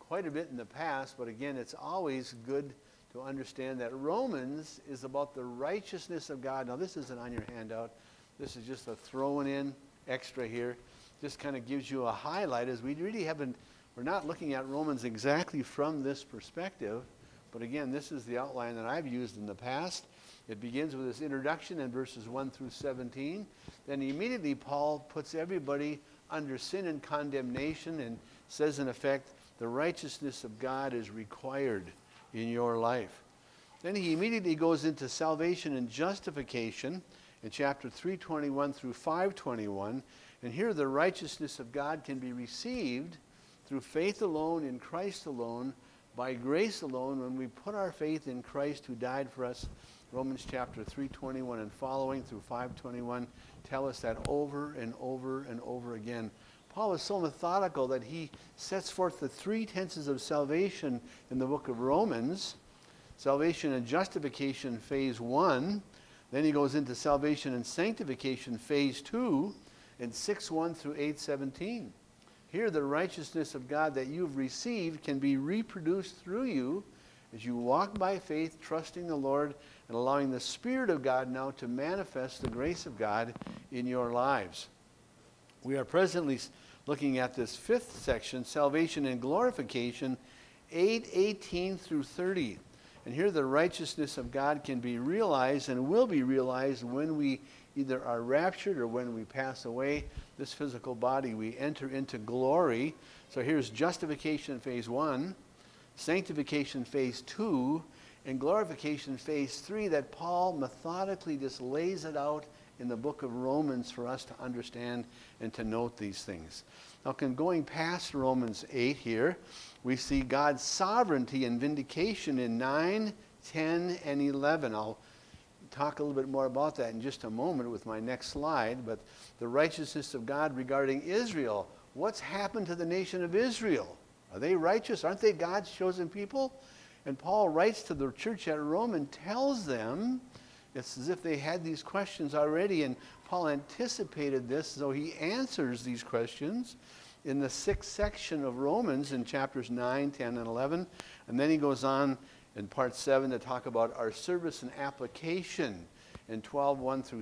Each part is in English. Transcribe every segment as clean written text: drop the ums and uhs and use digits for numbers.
quite a bit in the past, but again, it's always good to understand that Romans is about the righteousness of God. Now, this isn't on your handout. This is just a thrown in extra here. Just kind of gives you a highlight, as we're not looking at Romans exactly from this perspective, but again, this is the outline that I've used in the past. It begins with this introduction in verses 1 through 17. Then immediately Paul puts everybody under sin and condemnation and says, in effect, the righteousness of God is required in your life. Then he immediately goes into salvation and justification in chapter 3:21 through 5:21. And here the righteousness of God can be received through faith alone, in Christ alone, by grace alone, when we put our faith in Christ who died for us. Romans chapter 3:21 and following through 5:21 tell us that over and over and over again. Paul is so methodical that he sets forth the three tenses of salvation in the book of Romans. Salvation and justification, phase 1. Then he goes into salvation and sanctification, phase 2, in 6:1 through 8:17. Here the righteousness of God that you've received can be reproduced through you as you walk by faith, trusting the Lord and allowing the Spirit of God now to manifest the grace of God in your lives. We are presently looking at this fifth section, salvation and glorification, 8:18 through 30. And here the righteousness of God can be realized and will be realized when we either are raptured or when we pass away this physical body. We enter into glory. So here's justification phase 1, sanctification phase 2, and glorification phase 3, that Paul methodically just lays it out in the book of Romans for us to understand and to note these things. Now, going past Romans 8 here, we see God's sovereignty and vindication in 9, 10, and 11. I'll talk a little bit more about that in just a moment with my next slide, but the righteousness of God regarding Israel. What's happened to the nation of Israel? Are they righteous? Aren't they God's chosen people? And Paul writes to the church at Rome and tells them, it's as if they had these questions already, and Paul anticipated this, so he answers these questions in the 6th section of Romans in chapters 9, 10, and 11. And then he goes on in part 7 to talk about our service and application in 12:1 through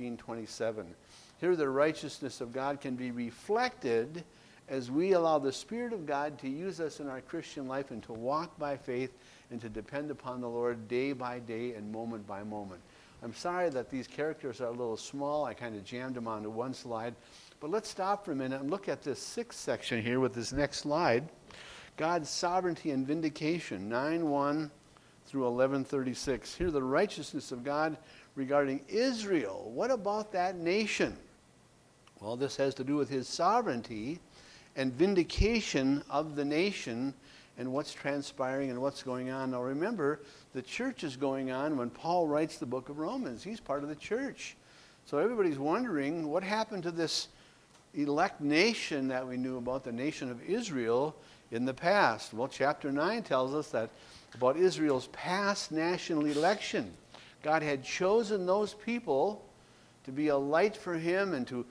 16:27. Here the righteousness of God can be reflected as we allow the Spirit of God to use us in our Christian life and to walk by faith and to depend upon the Lord day by day and moment by moment. I'm sorry that these characters are a little small. I kind of jammed them onto one slide. But let's stop for a minute and look at this 6th section here with this next slide. God's sovereignty and vindication, 9:1 through 11:36. Here the righteousness of God regarding Israel. What about that nation? Well, this has to do with his sovereignty and vindication of the nation and what's transpiring and what's going on. Now remember, the church is going on when Paul writes the book of Romans. He's part of the church. So everybody's wondering, what happened to this elect nation that we knew about, the nation of Israel, in the past? Well, chapter 9 tells us that about Israel's past national election. God had chosen those people to be a light for him and to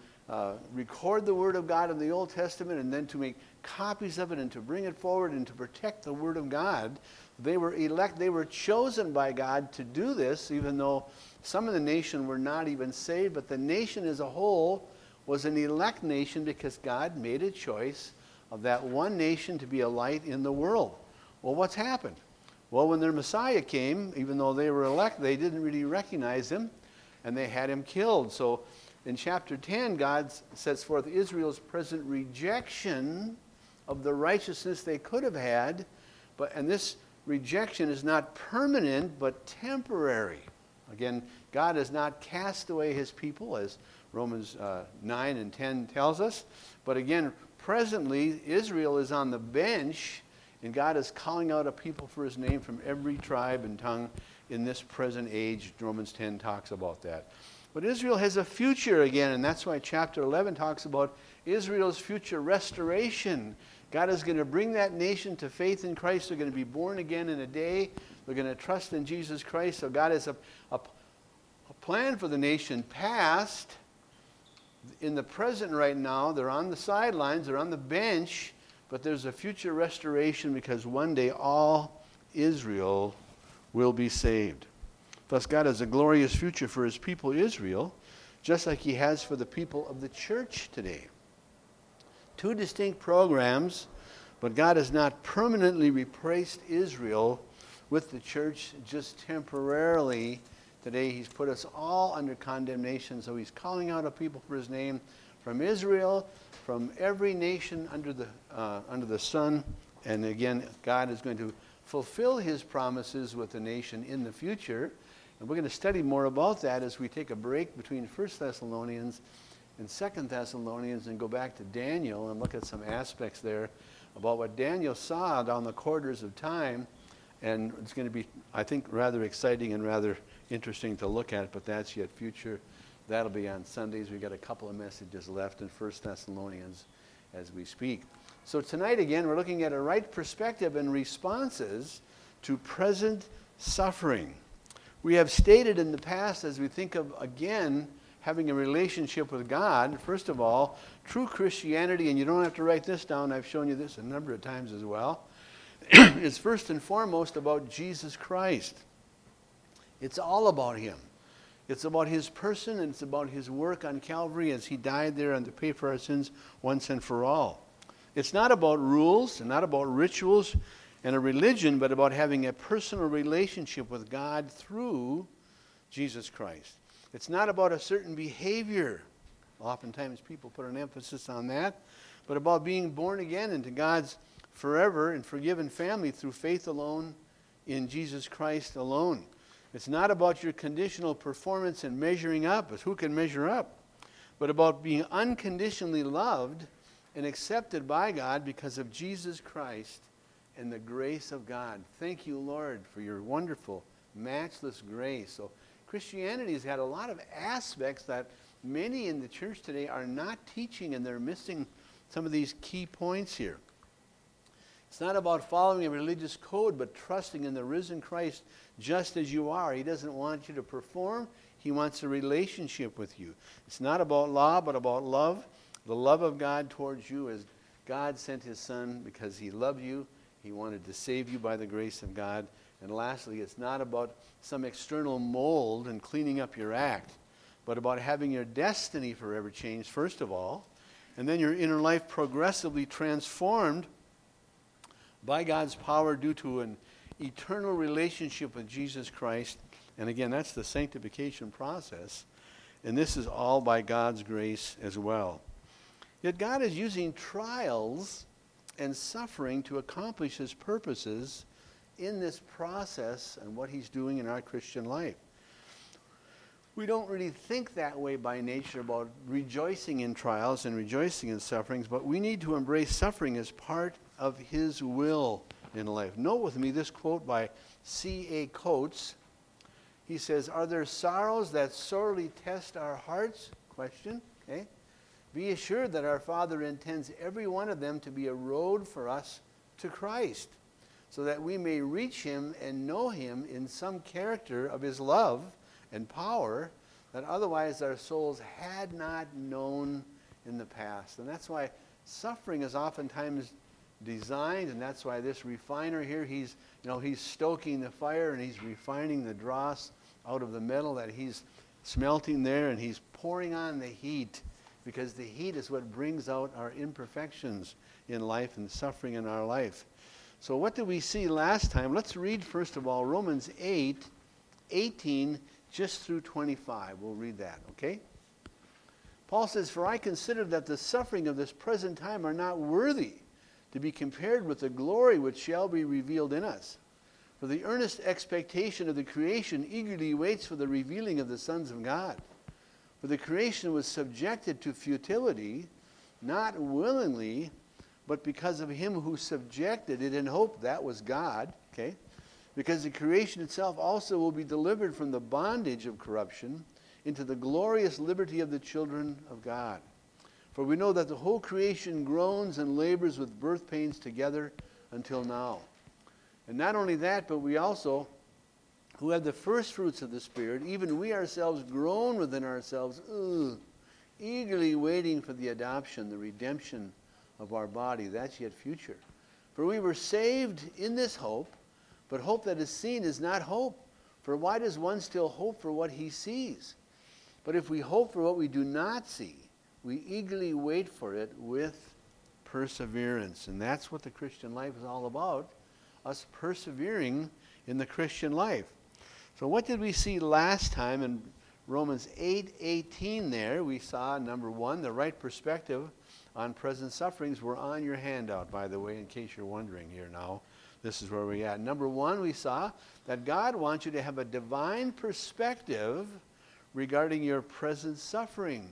record the Word of God in the Old Testament and then to make copies of it and to bring it forward and to protect the Word of God. They were elect, they were chosen by God to do this, even though some of the nation were not even saved, but the nation as a whole was an elect nation because God made a choice of that one nation to be a light in the world. Well, what's happened? Well, when their Messiah came, even though they were elect, they didn't really recognize him, and they had him killed. So in chapter 10, God sets forth Israel's present rejection of the righteousness they could have had, and this rejection is not permanent but temporary. Again, God has not cast away his people, as Romans 9 and 10 tells us. But again, presently, Israel is on the bench, and God is calling out a people for his name from every tribe and tongue in this present age. Romans 10 talks about that. But Israel has a future again, and that's why chapter 11 talks about Israel's future restoration. God is going to bring that nation to faith in Christ. They're going to be born again in a day. They're going to trust in Jesus Christ. So God has a plan for the nation past. In the present right now, they're on the sidelines, they're on the bench, but there's a future restoration because one day all Israel will be saved. Thus, God has a glorious future for his people Israel, just like he has for the people of the church today. Two distinct programs, but God has not permanently replaced Israel with the church, just temporarily. Today he's put us all under condemnation, so he's calling out a people for his name from Israel, from every nation under the sun. And again, God is going to fulfill his promises with the nation in the future. And we're going to study more about that as we take a break between 1 Thessalonians and 2 Thessalonians and go back to Daniel and look at some aspects there about what Daniel saw down the corridors of time. And it's going to be, I think, rather exciting and rather interesting to look at, but that's yet future. That'll be on Sundays. We've got a couple of messages left in 1 Thessalonians as we speak. So tonight, again, we're looking at a right perspective and responses to present suffering. We have stated in the past, as we think of, again, having a relationship with God, first of all, true Christianity, and you don't have to write this down, I've shown you this a number of times as well, is first and foremost about Jesus Christ. It's all about him. It's about his person, and it's about his work on Calvary as he died there and to pay for our sins once and for all. It's not about rules and not about rituals and a religion, but about having a personal relationship with God through Jesus Christ. It's not about a certain behavior. Oftentimes people put an emphasis on that, but about being born again into God's forever and forgiven family through faith alone in Jesus Christ alone. It's not about your conditional performance and measuring up, as who can measure up, but about being unconditionally loved and accepted by God because of Jesus Christ and the grace of God. Thank you, Lord, for your wonderful, matchless grace. So Christianity has had a lot of aspects that many in the church today are not teaching, and they're missing some of these key points here. It's not about following a religious code, but trusting in the risen Christ just as you are. He doesn't want you to perform. He wants a relationship with you. It's not about law, but about love. The love of God towards you as God sent his Son because he loved you. He wanted to save you by the grace of God. And lastly, it's not about some external mold and cleaning up your act, but about having your destiny forever changed, first of all, and then your inner life progressively transformed by God's power due to an eternal relationship with Jesus Christ. And again, that's the sanctification process. And this is all by God's grace as well. Yet God is using trials and suffering to accomplish his purposes in this process and what he's doing in our Christian life. We don't really think that way by nature about rejoicing in trials and rejoicing in sufferings, but we need to embrace suffering as part of his will in life. Note with me this quote by C.A. Coates. He says, "Are there sorrows that sorely test our hearts?" Question. Okay. "Be assured that our Father intends every one of them to be a road for us to Christ, so that we may reach him and know him in some character of his love and power that otherwise our souls had not known in the past." And that's why suffering is oftentimes designed, and that's why this refiner here, he's stoking the fire and he's refining the dross out of the metal that he's smelting there, and he's pouring on the heat, because the heat is what brings out our imperfections in life and suffering in our life. So what did we see last time? Let's read first of all Romans 8:18 just through 25. We'll read that, okay? Paul says, "For I consider that the suffering of this present time are not worthy to be compared with the glory which shall be revealed in us. For the earnest expectation of the creation eagerly waits for the revealing of the sons of God. For the creation was subjected to futility, not willingly, but because of him who subjected it in hope." That was God, okay? "Because the creation itself also will be delivered from the bondage of corruption into the glorious liberty of the children of God. For we know that the whole creation groans and labors with birth pains together until now. And not only that, but we also, who have the first fruits of the Spirit, even we ourselves groan within ourselves, eagerly waiting for the adoption, the redemption of our body. That's yet future. For we were saved in this hope, but hope that is seen is not hope. For why does one still hope for what he sees? But if we hope for what we do not see, we eagerly wait for it with perseverance. And that's what the Christian life is all about, us persevering in the Christian life. So what did we see last time in Romans 8:18 there? We saw, number one, the right perspective on present sufferings. We're on your handout, by the way, in case you're wondering here now. This is where we're at. Number one, we saw that God wants you to have a divine perspective regarding your present suffering.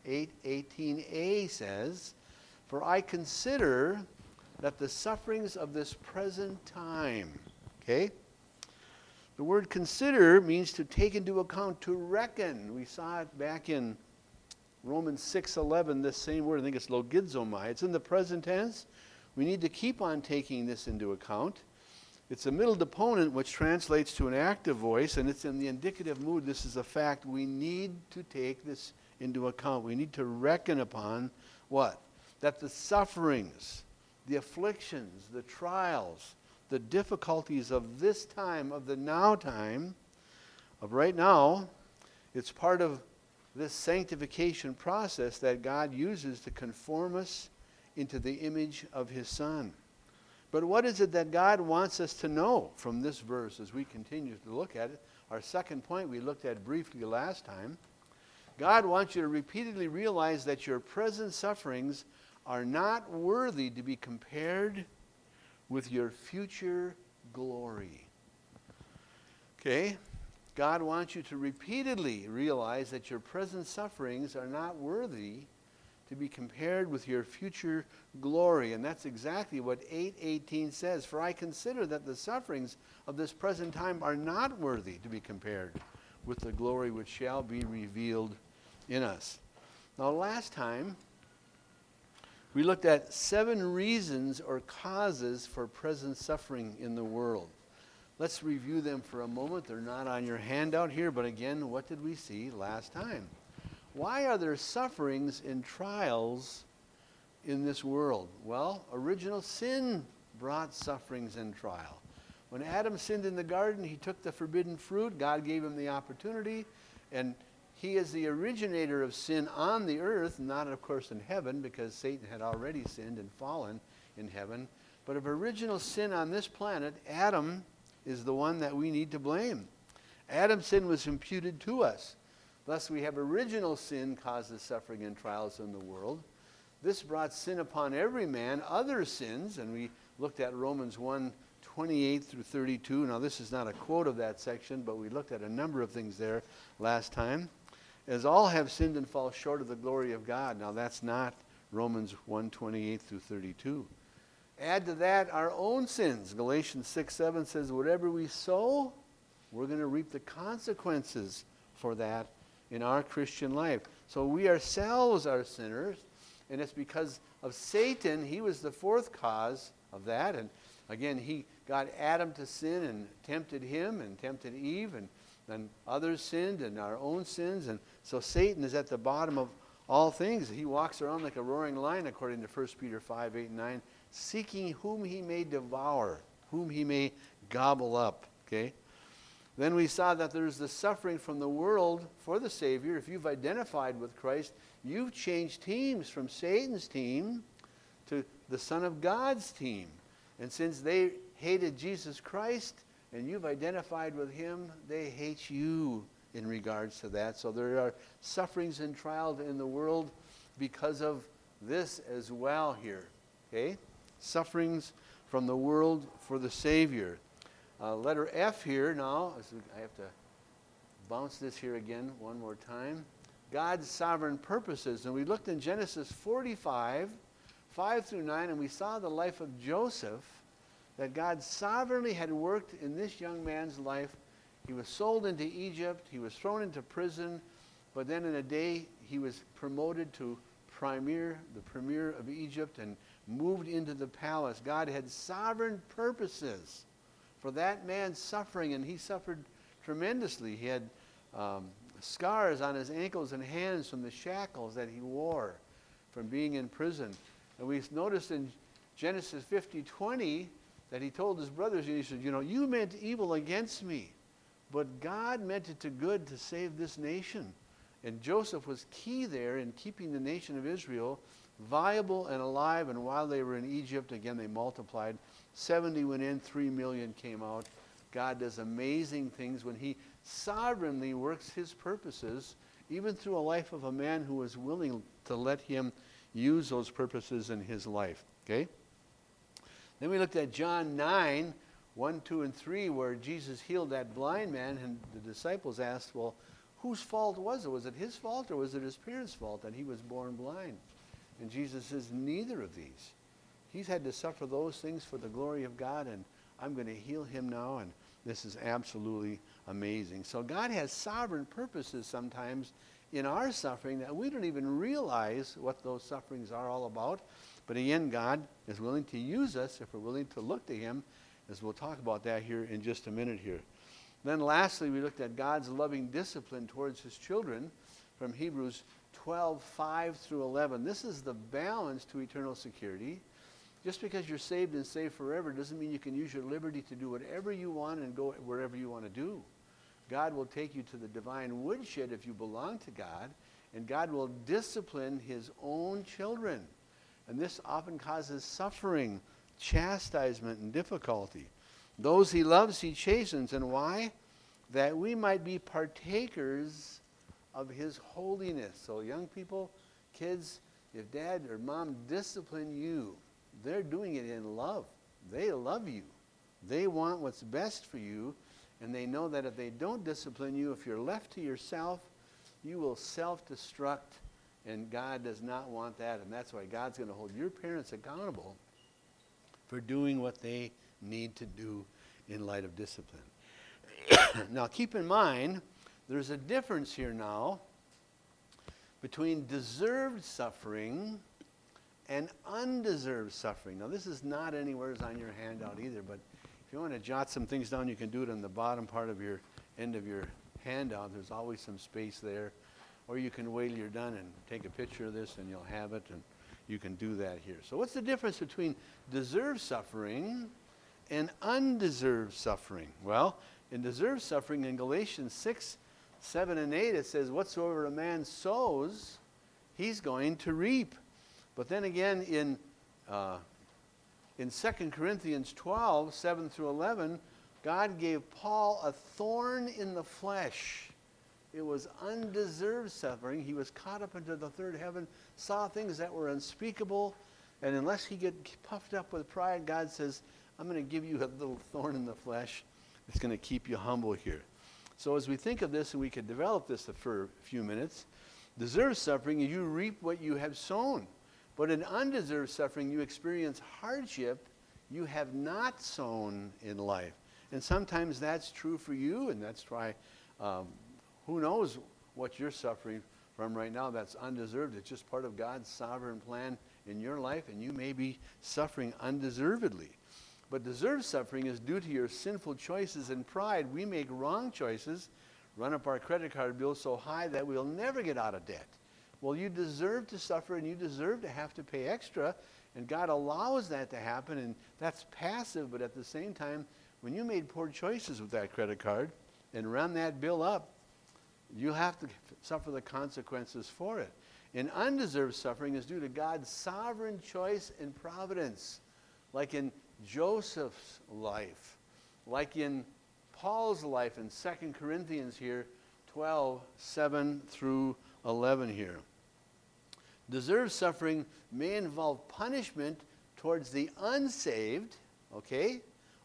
8:18a says, "For I consider that the sufferings of this present time," okay? The word consider means to take into account, to reckon. We saw it back in Romans 6:11, this same word, I think it's logizomai. It's in the present tense. We need to keep on taking this into account. It's a middle deponent, which translates to an active voice, and it's in the indicative mood. This is a fact. We need to take this into account. We need to reckon upon what? That the sufferings, the afflictions, the trials, the difficulties of this time, of the now time, of right now, it's part of this sanctification process that God uses to conform us into the image of his Son. But what is it that God wants us to know from this verse as we continue to look at it? Our second point we looked at briefly last time. God wants you to repeatedly realize that your present sufferings are not worthy to be compared with your future glory. Okay? God wants you to repeatedly realize that your present sufferings are not worthy to be compared with your future glory. And that's exactly what 8:18 says. For I consider that the sufferings of this present time are not worthy to be compared with the glory which shall be revealed in us. Now, last time, we looked at 7 reasons or causes for present suffering in the world. Let's review them for a moment. They're not on your handout here, but again, what did we see last time? Why are there sufferings and trials in this world? Well, original sin brought sufferings and trial. When Adam sinned in the garden, he took the forbidden fruit. God gave him the opportunity, and he is the originator of sin on the earth, not of course in heaven, because Satan had already sinned and fallen in heaven. But of original sin on this planet, Adam is the one that we need to blame. Adam's sin was imputed to us. Thus we have original sin causes suffering and trials in the world. This brought sin upon every man, other sins, and we looked at Romans 1:28 through 32. Now this is not a quote of that section, but we looked at a number of things there last time. As all have sinned and fall short of the glory of God. Now that's not Romans 1:28 through 32. Add to that our own sins. Galatians 6:7 says, whatever we sow, we're going to reap the consequences for that in our Christian life. So we ourselves are sinners, and it's because of Satan. He was the fourth cause of that. And again, he got Adam to sin and tempted him and tempted Eve, and then others sinned and our own sins. And so Satan is at the bottom of all things. He walks around like a roaring lion, according to 1 Peter 5:8-9, seeking whom he may devour, whom he may gobble up. Okay? Then we saw that there's the suffering from the world for the Savior. If you've identified with Christ, you've changed teams from Satan's team to the Son of God's team. And since they hated Jesus Christ and you've identified with him, they hate you in regards to that. So there are sufferings and trials in the world because of this as well here. Okay? Sufferings from the world for the Savior. Letter F here now. I have to bounce this here again one more time. God's sovereign purposes. And we looked in Genesis 45, 5-9, and we saw the life of Joseph, that God sovereignly had worked in this young man's life. He was sold into Egypt. He was thrown into prison. But then in a day, he was promoted to the premier of Egypt, and moved into the palace. God had sovereign purposes for that man's suffering, and he suffered tremendously. He had scars on his ankles and hands from the shackles that he wore from being in prison. And we noticed in Genesis 50:20 that he told his brothers, and he said, you meant evil against me, but God meant it to good to save this nation. And Joseph was key there in keeping the nation of Israel viable and alive. And while they were in Egypt, again, they multiplied. 70 went in, 3 million came out. God does amazing things when he sovereignly works his purposes, even through a life of a man who was willing to let him use those purposes in his life. Okay? Then we looked at John 9, 1, 2, and 3, where Jesus healed that blind man, and the disciples asked, well, whose fault was it? Was it his fault or was it his parents' fault that he was born blind? And Jesus says, neither of these. He's had to suffer those things for the glory of God, and I'm going to heal him now, and this is absolutely amazing. So God has sovereign purposes sometimes in our suffering that we don't even realize what those sufferings are all about. But again, God is willing to use us if we're willing to look to him, as we'll talk about that here in just a minute here. Then lastly, we looked at God's loving discipline towards his children from Hebrews 12, 5 through 11. This is the balance to eternal security. Just because you're saved and saved forever doesn't mean you can use your liberty to do whatever you want and go wherever you want to do. God will take you to the divine woodshed if you belong to God, and God will discipline his own children. And this often causes suffering, chastisement, and difficulty. Those he loves, he chastens. And why? That we might be partakers of his holiness. So young people, kids, if dad or mom discipline you, they're doing it in love. They love you. They want what's best for you. And they know that if they don't discipline you, if you're left to yourself, you will self-destruct. And God does not want that. And that's why God's going to hold your parents accountable for doing what they need to do in light of discipline. Now keep in mind, there's a difference here now between deserved suffering and undeserved suffering. Now this is not anywhere on your handout either, but if you want to jot some things down, you can do it on the bottom part of your end of your handout. There's always some space there. Or you can wait till you're done and take a picture of this and you'll have it, and you can do that here. So what's the difference between deserved suffering and undeserved suffering? Well, in deserved suffering, in Galatians 6, 7, and 8, it says, whatsoever a man sows, he's going to reap. But then again, in 2 Corinthians 12, 7 through 11, God gave Paul a thorn in the flesh. It was undeserved suffering. He was caught up into the third heaven, saw things that were unspeakable, and unless he get puffed up with pride, God says, I'm going to give you a little thorn in the flesh. It's going to keep you humble here. So as we think of this, and we could develop this for a few minutes, deserved suffering, you reap what you have sown. But in undeserved suffering, you experience hardship you have not sown in life. And sometimes that's true for you, and that's why who knows what you're suffering from right now that's undeserved. It's just part of God's sovereign plan in your life, and you may be suffering undeservedly. But deserved suffering is due to your sinful choices and pride. We make wrong choices, run up our credit card bill so high that we'll never get out of debt. Well, you deserve to suffer, and you deserve to have to pay extra, and God allows that to happen, and that's passive. But at the same time, when you made poor choices with that credit card and run that bill up, you have to suffer the consequences for it. And undeserved suffering is due to God's sovereign choice and providence, like in Joseph's life, like in Paul's life in 2 Corinthians here, 12, 7 through 11 here. Deserved suffering may involve punishment towards the unsaved, okay,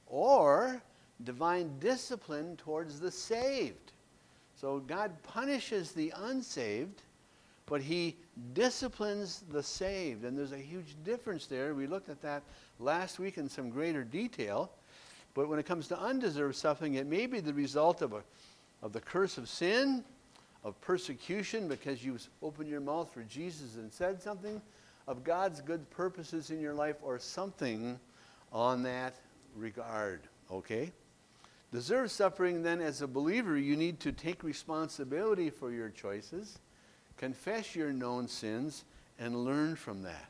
or divine discipline towards the saved. So God punishes the unsaved, but he disciplines the saved. And there's a huge difference there. We looked at that last week in some greater detail. But when it comes to undeserved suffering, it may be the result of the curse of sin, of persecution because you opened your mouth for Jesus and said something, of God's good purposes in your life, or something on that regard. Okay? Deserved suffering, then, as a believer, you need to take responsibility for your choices, confess your known sins, and learn from that.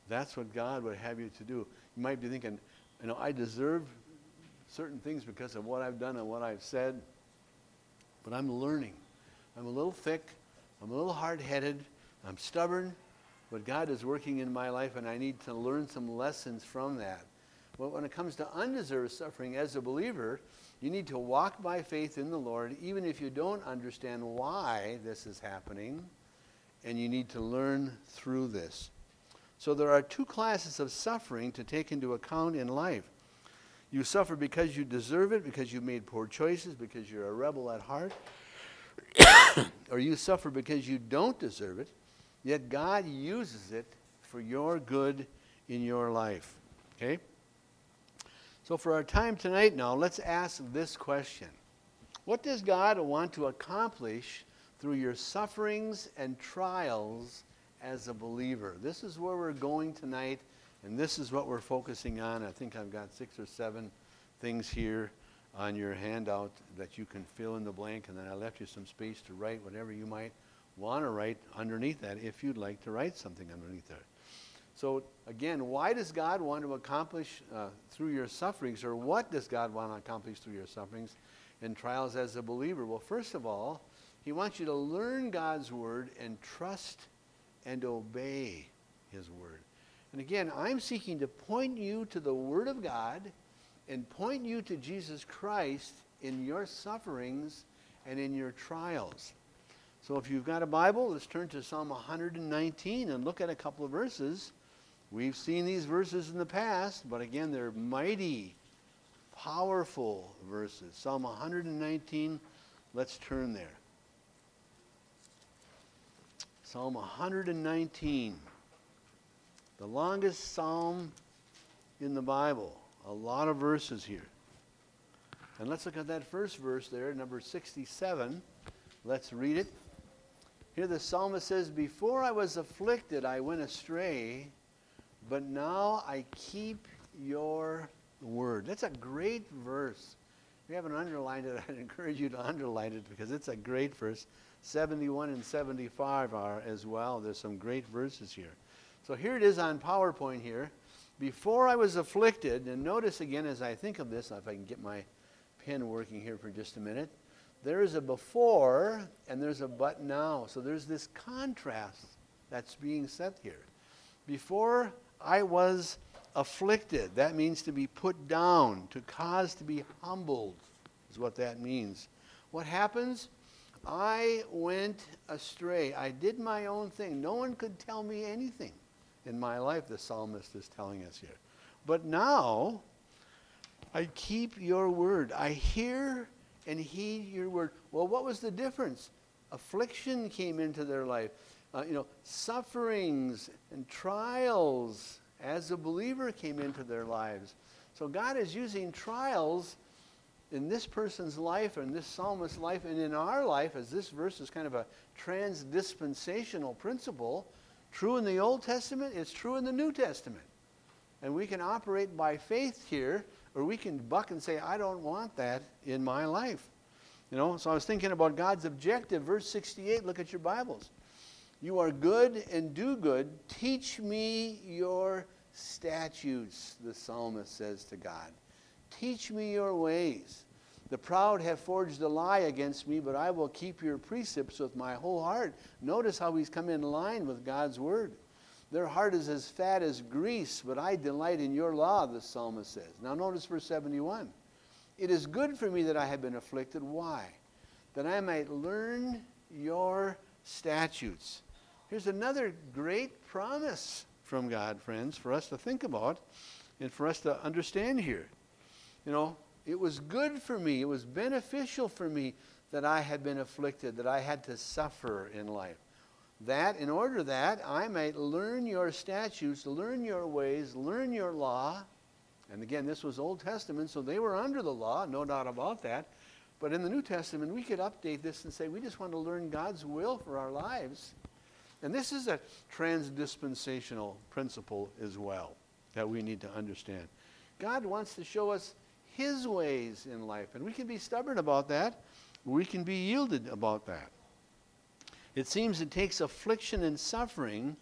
That's what God would have you to do. You might be thinking, I deserve certain things because of what I've done and what I've said, but I'm learning. I'm a little thick. I'm a little hard-headed. I'm stubborn, but God is working in my life, and I need to learn some lessons from that. But when it comes to undeserved suffering as a believer, you need to walk by faith in the Lord, even if you don't understand why this is happening, and you need to learn through this. So there are two classes of suffering to take into account in life. You suffer because you deserve it, because you made poor choices, because you're a rebel at heart, or you suffer because you don't deserve it, yet God uses it for your good in your life. Okay? So for our time tonight now, let's ask this question. What does God want to accomplish through your sufferings and trials as a believer? This is where we're going tonight, and this is what we're focusing on. I think I've got 6 or 7 things here on your handout that you can fill in the blank, and then I left you some space to write whatever you might want to write underneath that if you'd like to write something underneath there. So again, why does God want to accomplish through your sufferings, or what does God want to accomplish through your sufferings and trials as a believer? Well, first of all, he wants you to learn God's word and trust and obey his word. And again, I'm seeking to point you to the word of God and point you to Jesus Christ in your sufferings and in your trials. So if you've got a Bible, let's turn to Psalm 119 and look at a couple of verses. We've seen these verses in the past, but again, they're mighty, powerful verses. Psalm 119, let's turn there. Psalm 119, the longest psalm in the Bible. A lot of verses here. And let's look at that first verse there, number 67. Let's read it. Here the psalmist says, "Before I was afflicted, I went astray, but now I keep your word." That's a great verse. If you haven't underlined it, I'd encourage you to underline it because it's a great verse. 71 and 75 are as well. There's some great verses here. So here it is on PowerPoint here. Before I was afflicted, and notice again as I think of this, if I can get my pen working here for just a minute, there is a before and there's a but now. So there's this contrast that's being set here. Before I was afflicted, that means to be put down, to cause to be humbled, is what that means. What happens? I went astray. I did my own thing. No one could tell me anything in my life, the psalmist is telling us here. But now, I keep your word. I hear and heed your word. Well, what was the difference? Affliction came into their life. Sufferings and trials as a believer came into their lives. So God is using trials in this person's life, and this psalmist's life, and in our life, as this verse is kind of a transdispensational principle. True in the Old Testament, it's true in the New Testament. And we can operate by faith here, or we can buck and say, I don't want that in my life. So I was thinking about God's objective. Verse 68, look at your Bibles. You are good and do good. Teach me your statutes, the psalmist says to God. Teach me your ways. The proud have forged a lie against me, but I will keep your precepts with my whole heart. Notice how he's come in line with God's word. Their heart is as fat as grease, but I delight in your law, the psalmist says. Now notice verse 71. It is good for me that I have been afflicted. Why? That I might learn your statutes. Here's another great promise from God, friends, for us to think about and for us to understand here. It was good for me, it was beneficial for me that I had been afflicted, that I had to suffer in life. That, in order that I might learn your statutes, learn your ways, learn your law. And again, this was Old Testament, so they were under the law, no doubt about that. But in the New Testament, we could update this and say we just want to learn God's will for our lives. And this is a transdispensational principle as well that we need to understand. God wants to show us his ways in life. And we can be stubborn about that. We can be yielded about that. It seems it takes affliction and suffering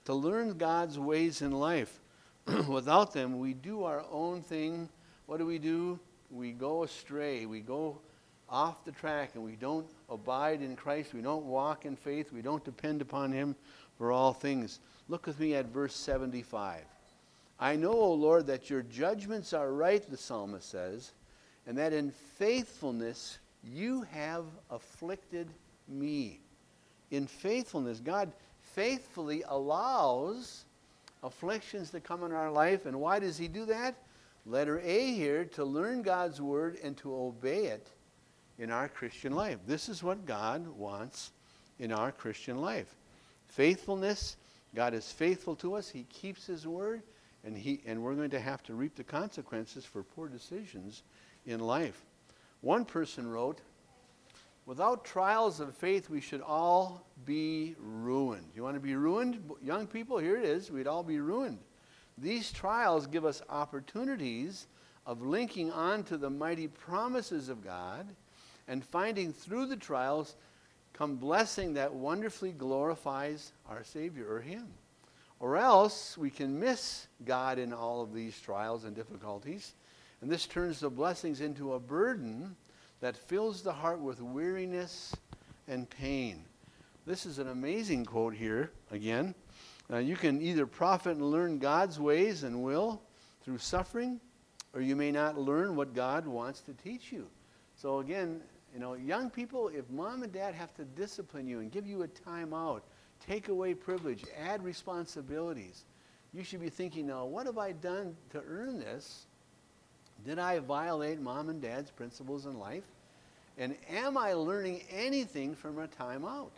to learn God's ways in life. Without them, we do our own thing. What do? We go astray. We go off the track, and we don't abide in Christ. We don't walk in faith. We don't depend upon him for all things. Look with me at verse 75. I know, O Lord, that your judgments are right, the psalmist says, and that in faithfulness you have afflicted me. In faithfulness, God faithfully allows afflictions to come in our life. And why does he do that? Letter A here, to learn God's word and to obey it in our Christian life. This is what God wants in our Christian life. Faithfulness. God is faithful to us. He keeps his word, and we're going to have to reap the consequences for poor decisions in life. One person wrote, without trials of faith, we should all be ruined. You want to be ruined? Young people, here it is. We'd all be ruined. These trials give us opportunities of linking on to the mighty promises of God and finding through the trials come blessing that wonderfully glorifies our Savior or him. Or else we can miss God in all of these trials and difficulties, and this turns the blessings into a burden that fills the heart with weariness and pain. This is an amazing quote here again. You can either profit and learn God's ways and will through suffering, or you may not learn what God wants to teach you. So again, young people, if mom and dad have to discipline you and give you a time out, take away privilege, add responsibilities, you should be thinking, now, what have I done to earn this? Did I violate mom and dad's principles in life? And am I learning anything from a time out?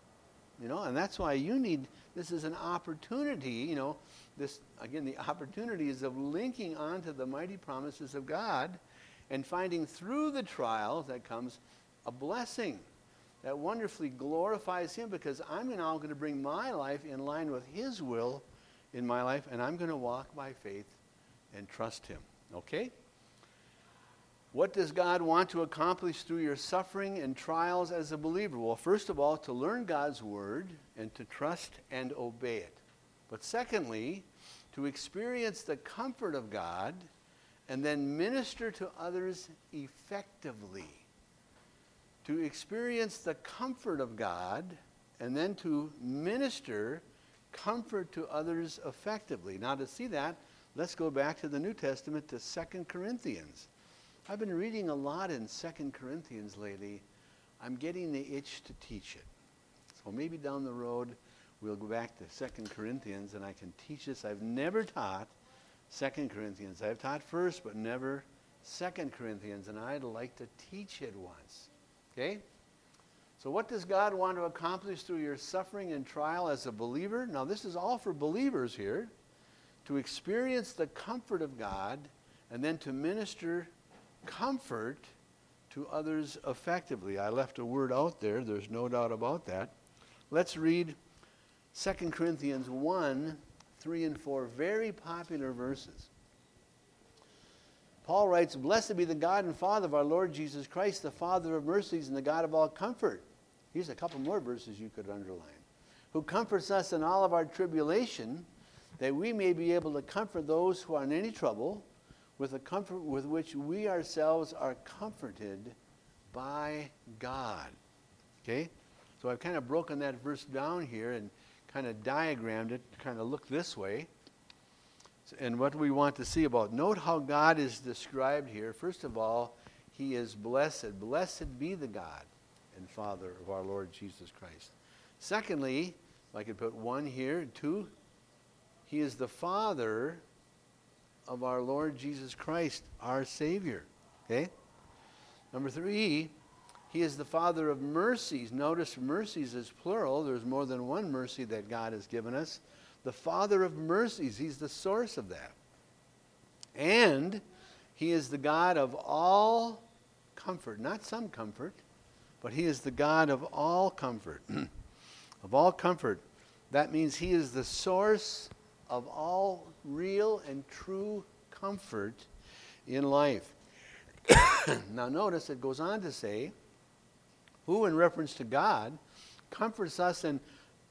And that's why this is an opportunity, the opportunity is of linking on to the mighty promises of God and finding through the trials that comes a blessing that wonderfully glorifies him, because I'm now going to bring my life in line with his will in my life, and I'm going to walk by faith and trust him. Okay? What does God want to accomplish through your suffering and trials as a believer? Well, first of all, to learn God's word and to trust and obey it. But secondly, to experience the comfort of God and then minister to others effectively. To experience the comfort of God and then to minister comfort to others effectively. Now, to see that, let's go back to the New Testament to 2 Corinthians. I've been reading a lot in 2 Corinthians lately. I'm getting the itch to teach it. So maybe down the road we'll go back to 2 Corinthians and I can teach this. I've never taught 2 Corinthians. I've taught 1st, but never 2 Corinthians, and I'd like to teach it once. Okay? So what does God want to accomplish through your suffering and trial as a believer? Now, this is all for believers here. To experience the comfort of God and then to minister comfort to others effectively. I left a word out there. There's no doubt about that. Let's read 2 Corinthians 1, 3 and 4, very popular verses. Paul writes, "Blessed be the God and Father of our Lord Jesus Christ, the Father of mercies and the God of all comfort." Here's a couple more verses you could underline. "Who comforts us in all of our tribulation, that we may be able to comfort those who are in any trouble, with the comfort with which we ourselves are comforted by God." Okay? So I've kind of broken that verse down here and kind of diagrammed it to kind of look this way. And what do we want to see about? Note how God is described here. First of all, he is blessed. Blessed be the God and Father of our Lord Jesus Christ. Secondly, if I could put 1 here, 2, he is the Father of our Lord Jesus Christ, our Savior. Okay? Number 3, he is the Father of mercies. Notice mercies is plural. There's more than one mercy that God has given us. The Father of mercies. He's the source of that. And he is the God of all comfort. Not some comfort, but he is the God of all comfort. Of all comfort. That means he is the source of all real and true comfort in life. Now notice it goes on to say, who in reference to God comforts us in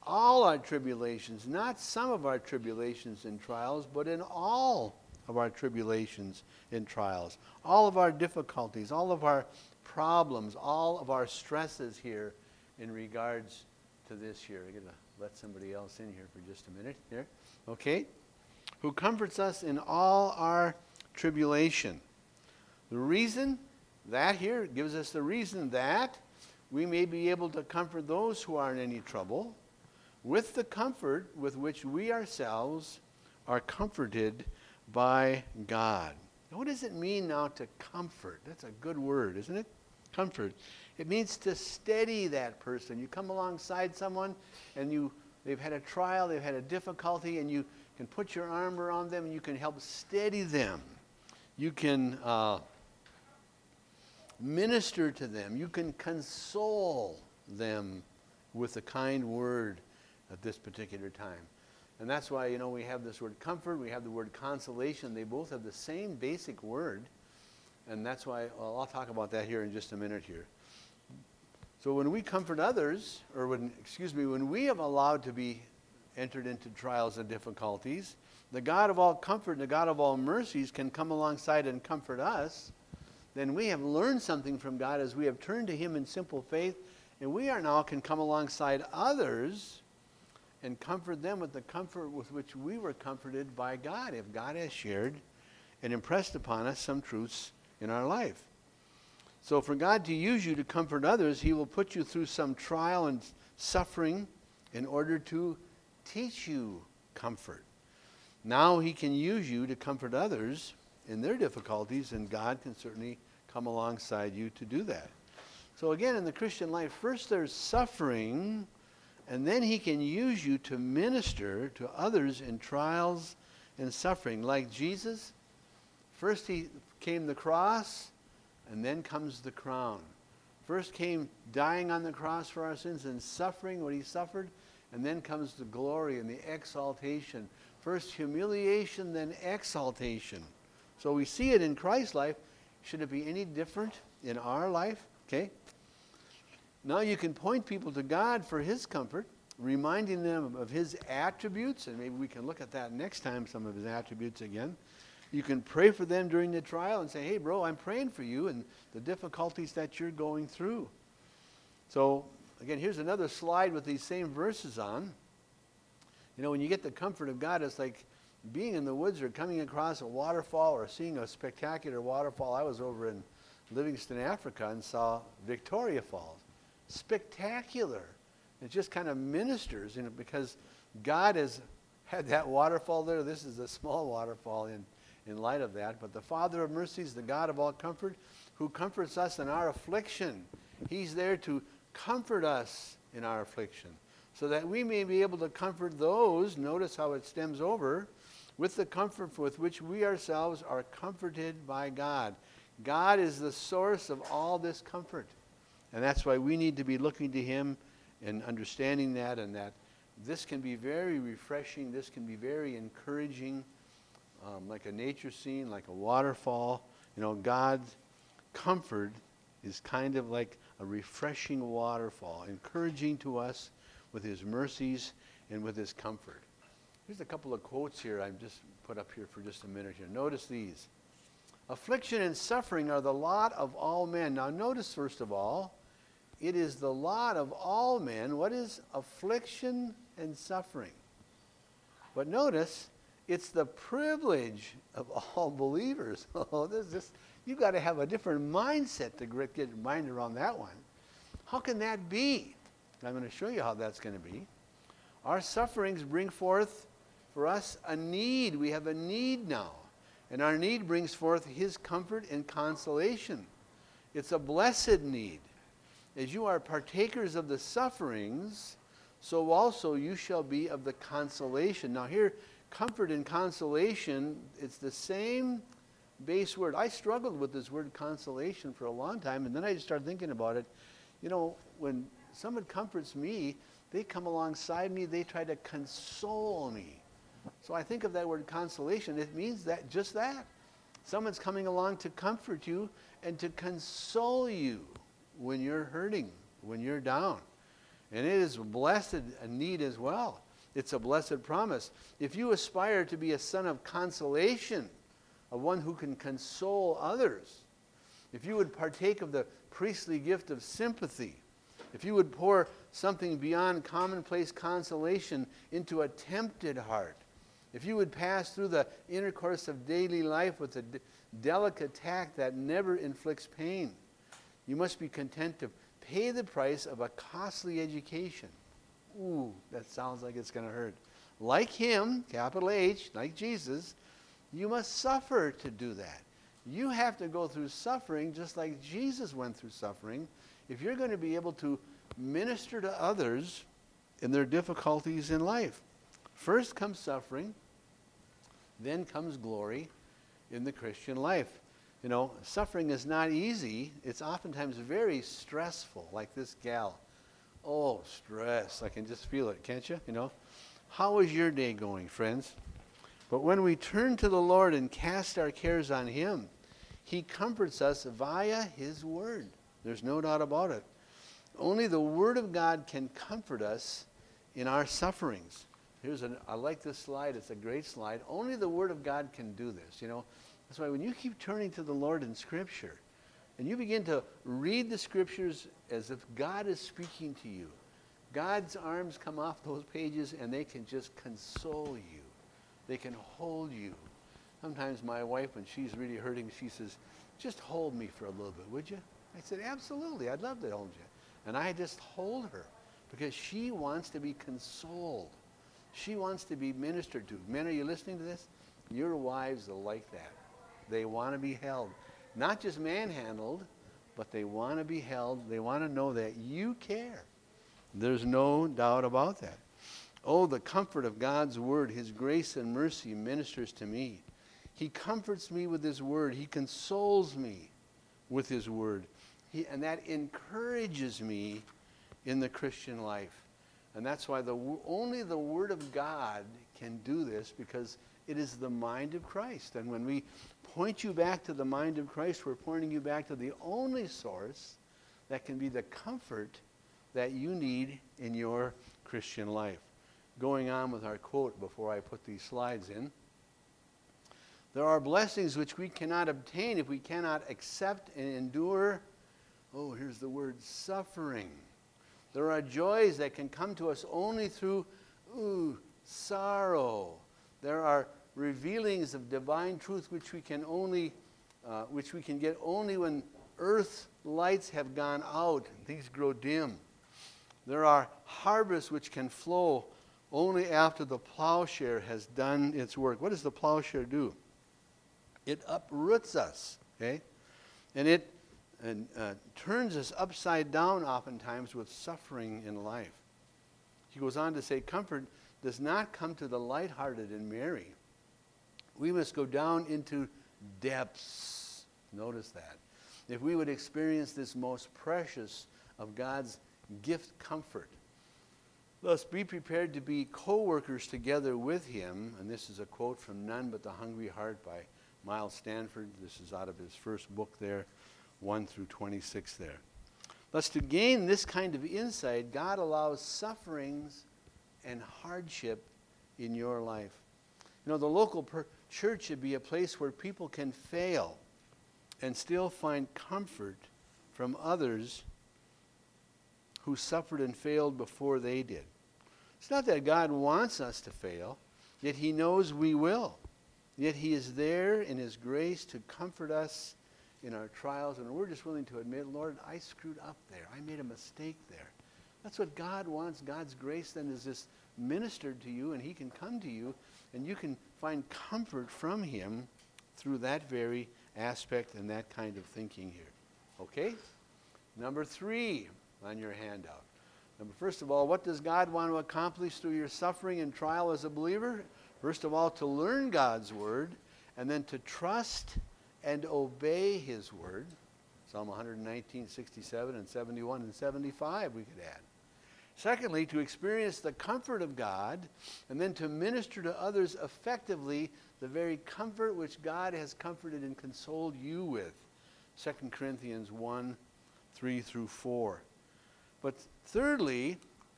all our tribulations, not some of our tribulations and trials, but in all of our tribulations and trials, all of our difficulties, all of our problems, all of our stresses here in regards to this here. I'm going to let somebody else in here for just a minute here. Okay? Who comforts us in all our tribulation. The reason that here gives us the reason that we may be able to comfort those who are in any trouble with the comfort with which we ourselves are comforted by God. Now, what does it mean now to comfort? That's a good word, isn't it? Comfort. It means to steady that person. You come alongside someone and they've had a trial, they've had a difficulty, and you can put your arm around them and you can help steady them. You can minister to them. You can console them with a kind word at this particular time. And that's why, we have this word comfort, we have the word consolation. They both have the same basic word. And that's why, I'll talk about that here in just a minute here. So when we comfort others, or when we have allowed to be entered into trials and difficulties, the God of all comfort and the God of all mercies can come alongside and comfort us. Then we have learned something from God as we have turned to Him in simple faith, and we now can come alongside others and comfort them with the comfort with which we were comforted by God, if God has shared and impressed upon us some truths in our life. So for God to use you to comfort others, He will put you through some trial and suffering in order to teach you comfort. Now He can use you to comfort others in their difficulties, and God can certainly come alongside you to do that. So again, in the Christian life, first there's suffering, and then He can use you to minister to others in trials and suffering. Like Jesus, first He came the cross, and then comes the crown. First came dying on the cross for our sins and suffering what He suffered, and then comes the glory and the exaltation. First humiliation, then exaltation. So we see it in Christ's life. Should it be any different in our life? Okay. Now you can point people to God for His comfort, reminding them of His attributes, and maybe we can look at that next time, some of His attributes again. You can pray for them during the trial and say, hey, bro, I'm praying for you and the difficulties that you're going through. So, again, here's another slide with these same verses on. When you get the comfort of God, it's like being in the woods or coming across a waterfall or seeing a spectacular waterfall. I was over in Livingston, Africa, and saw Victoria Falls. Spectacular. It just kind of ministers, because God has had that waterfall there. This is a small waterfall in light of that. But the Father of mercies, the God of all comfort, who comforts us in our affliction. He's there to comfort us in our affliction, so that we may be able to comfort those, notice how it stems over, with the comfort with which we ourselves are comforted by God. God is the source of all this comfort. And that's why we need to be looking to Him and understanding that, and that this can be very refreshing, this can be very encouraging, like a nature scene, like a waterfall. God's comfort is kind of like a refreshing waterfall, encouraging to us with His mercies and with His comfort. Here's a couple of quotes here I've just put up here for just a minute here. Notice these. Affliction and suffering are the lot of all men. Now notice, first of all, it is the lot of all men. What is affliction and suffering? But notice, it's the privilege of all believers. You've got to have a different mindset to get your mind around that one. How can that be? I'm going to show you how that's going to be. Our sufferings bring forth for us a need. We have a need now. And our need brings forth His comfort and consolation. It's a blessed need. As you are partakers of the sufferings, so also you shall be of the consolation. Now here, comfort and consolation, it's the same base word. I struggled with this word consolation for a long time, and then I just started thinking about it. When someone comforts me, they come alongside me, they try to console me. So I think of that word consolation. It means just that. Someone's coming along to comfort you and to console you when you're hurting, when you're down. And it is a blessed need as well. It's a blessed promise. If you aspire to be a son of consolation, of one who can console others, if you would partake of the priestly gift of sympathy, if you would pour something beyond commonplace consolation into a tempted heart, if you would pass through the intercourse of daily life with a delicate tact that never inflicts pain, you must be content to pay the price of a costly education. Ooh, that sounds like it's going to hurt. Like him, capital H, like Jesus, you must suffer to do that. You have to go through suffering just like Jesus went through suffering if you're going to be able to minister to others in their difficulties in life. First comes suffering, then comes glory in the Christian life. You know, suffering is not easy. It's oftentimes very stressful, like this gal. Oh, stress. I can just feel it, can't you? You know, how is your day going, friends? But when we turn to the Lord and cast our cares on him, he comforts us via his word. There's no doubt about it. Only the word of God can comfort us in our sufferings. I like this slide. It's a great slide. Only the word of God can do this, you know. That's why when you keep turning to the Lord in Scripture, and you begin to read the Scriptures as if God is speaking to you, God's arms come off those pages and they can just console you. They can hold you. Sometimes my wife, when she's really hurting, she says, just hold me for a little bit, would you? I said, absolutely, I'd love to hold you. And I just hold her because she wants to be consoled. She wants to be ministered to. Men, are you listening to this? Your wives are like that. They want to be held. Not just manhandled, but they want to be held. They want to know that you care. There's no doubt about that. Oh, the comfort of God's word. His grace and mercy ministers to me. He comforts me with his word. He consoles me with his word. And that encourages me in the Christian life. And that's why only the word of God can do this, because it is the mind of Christ. And when we point you back to the mind of Christ, we're pointing you back to the only source that can be the comfort that you need in your Christian life. Going on with our quote before I put these slides in. There are blessings which we cannot obtain if we cannot accept and endure, oh, here's the word, suffering. There are joys that can come to us only through, sorrow. There are revealings of divine truth which we can get only when earth's lights have gone out and things grow dim. There are harvests which can flow only after the plowshare has done its work. What does the plowshare do? It uproots us, okay? And it turns us upside down oftentimes with suffering in life. He goes on to say, comfort does not come to the lighthearted and merry. We must go down into depths. Notice that. If we would experience this most precious of God's gift, comfort. Thus, be prepared to be co-workers together with him. And this is a quote from None But the Hungry Heart by Miles Stanford. This is out of his first book there, 1 through 26 there. Thus, to gain this kind of insight, God allows sufferings and hardship in your life. You know, the local church should be a place where people can fail and still find comfort from others who suffered and failed before they did. It's not that God wants us to fail, yet he knows we will. Yet he is there in his grace to comfort us in our trials, and we're just willing to admit, Lord, I screwed up there. I made a mistake there. That's what God wants. God's grace then is just ministered to you, and he can come to you, and you can find comfort from him through that very aspect and that kind of thinking here. Okay? Number 3 on your handout. First of all, what does God want to accomplish through your suffering and trial as a believer? First of all, to learn God's word, and then to trust and obey his word. Psalm 119, 67, and 71, and 75 we could add. Secondly, to experience the comfort of God, and then to minister to others effectively the very comfort which God has comforted and consoled you with. 2 Corinthians 1, 3 through 4. But thirdly,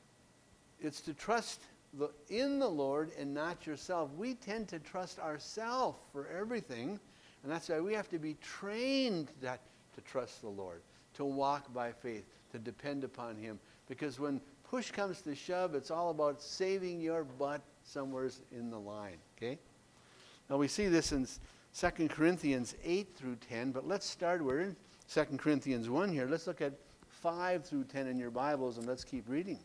It's to trust in the Lord and not yourself. We tend to trust ourselves for everything, and that's why we have to be trained to trust the Lord, to walk by faith, to depend upon Him. Because when push comes to shove, it's all about saving your butt somewhere in the line. Okay? Now we see this in 2 Corinthians 8 through 10, but let's start, we're in 2 Corinthians 1 here. Let's look at 5 through 10 in your Bibles, and let's keep reading.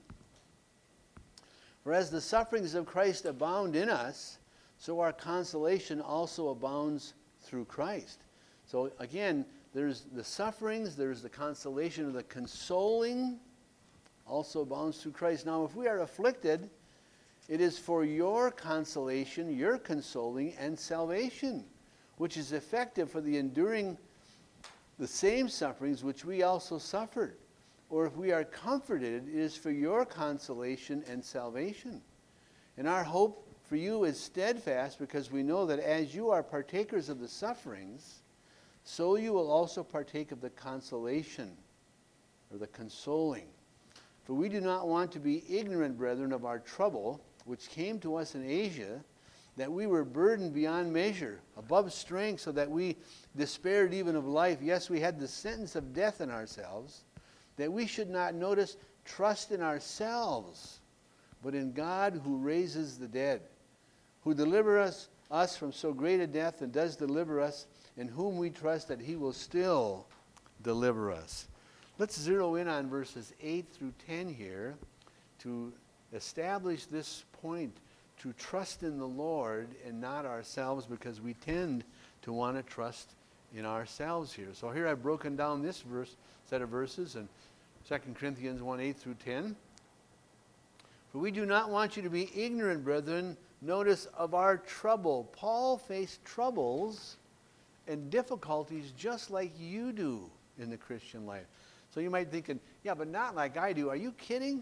For as the sufferings of Christ abound in us, so our consolation also abounds through Christ. So again, there's the sufferings, there's the consolation, or the consoling also abounds through Christ. Now if we are afflicted, it is for your consolation, your consoling, and salvation, which is effective for the enduring the same sufferings which we also suffered. Or if we are comforted, it is for your consolation and salvation. And our hope for you is steadfast, because we know that as you are partakers of the sufferings, so you will also partake of the consolation, or the consoling. For we do not want to be ignorant, brethren, of our trouble, which came to us in Asia, that we were burdened beyond measure, above strength, so that we despaired even of life. Yes, we had the sentence of death in ourselves, that we should not trust in ourselves, but in God who raises the dead, who delivers us from so great a death, and does deliver us, in whom we trust that He will still deliver us. Let's zero in on verses 8 through 10 here to establish this point, to trust in the Lord and not ourselves, because we tend to want to trust in ourselves here. So here I've broken down this set of verses in 2 Corinthians 1, 8 through 10. For we do not want you to be ignorant, brethren, notice, of our trouble. Paul faced troubles and difficulties just like you do in the Christian life. So you might be thinking, yeah, but not like I do. Are you kidding?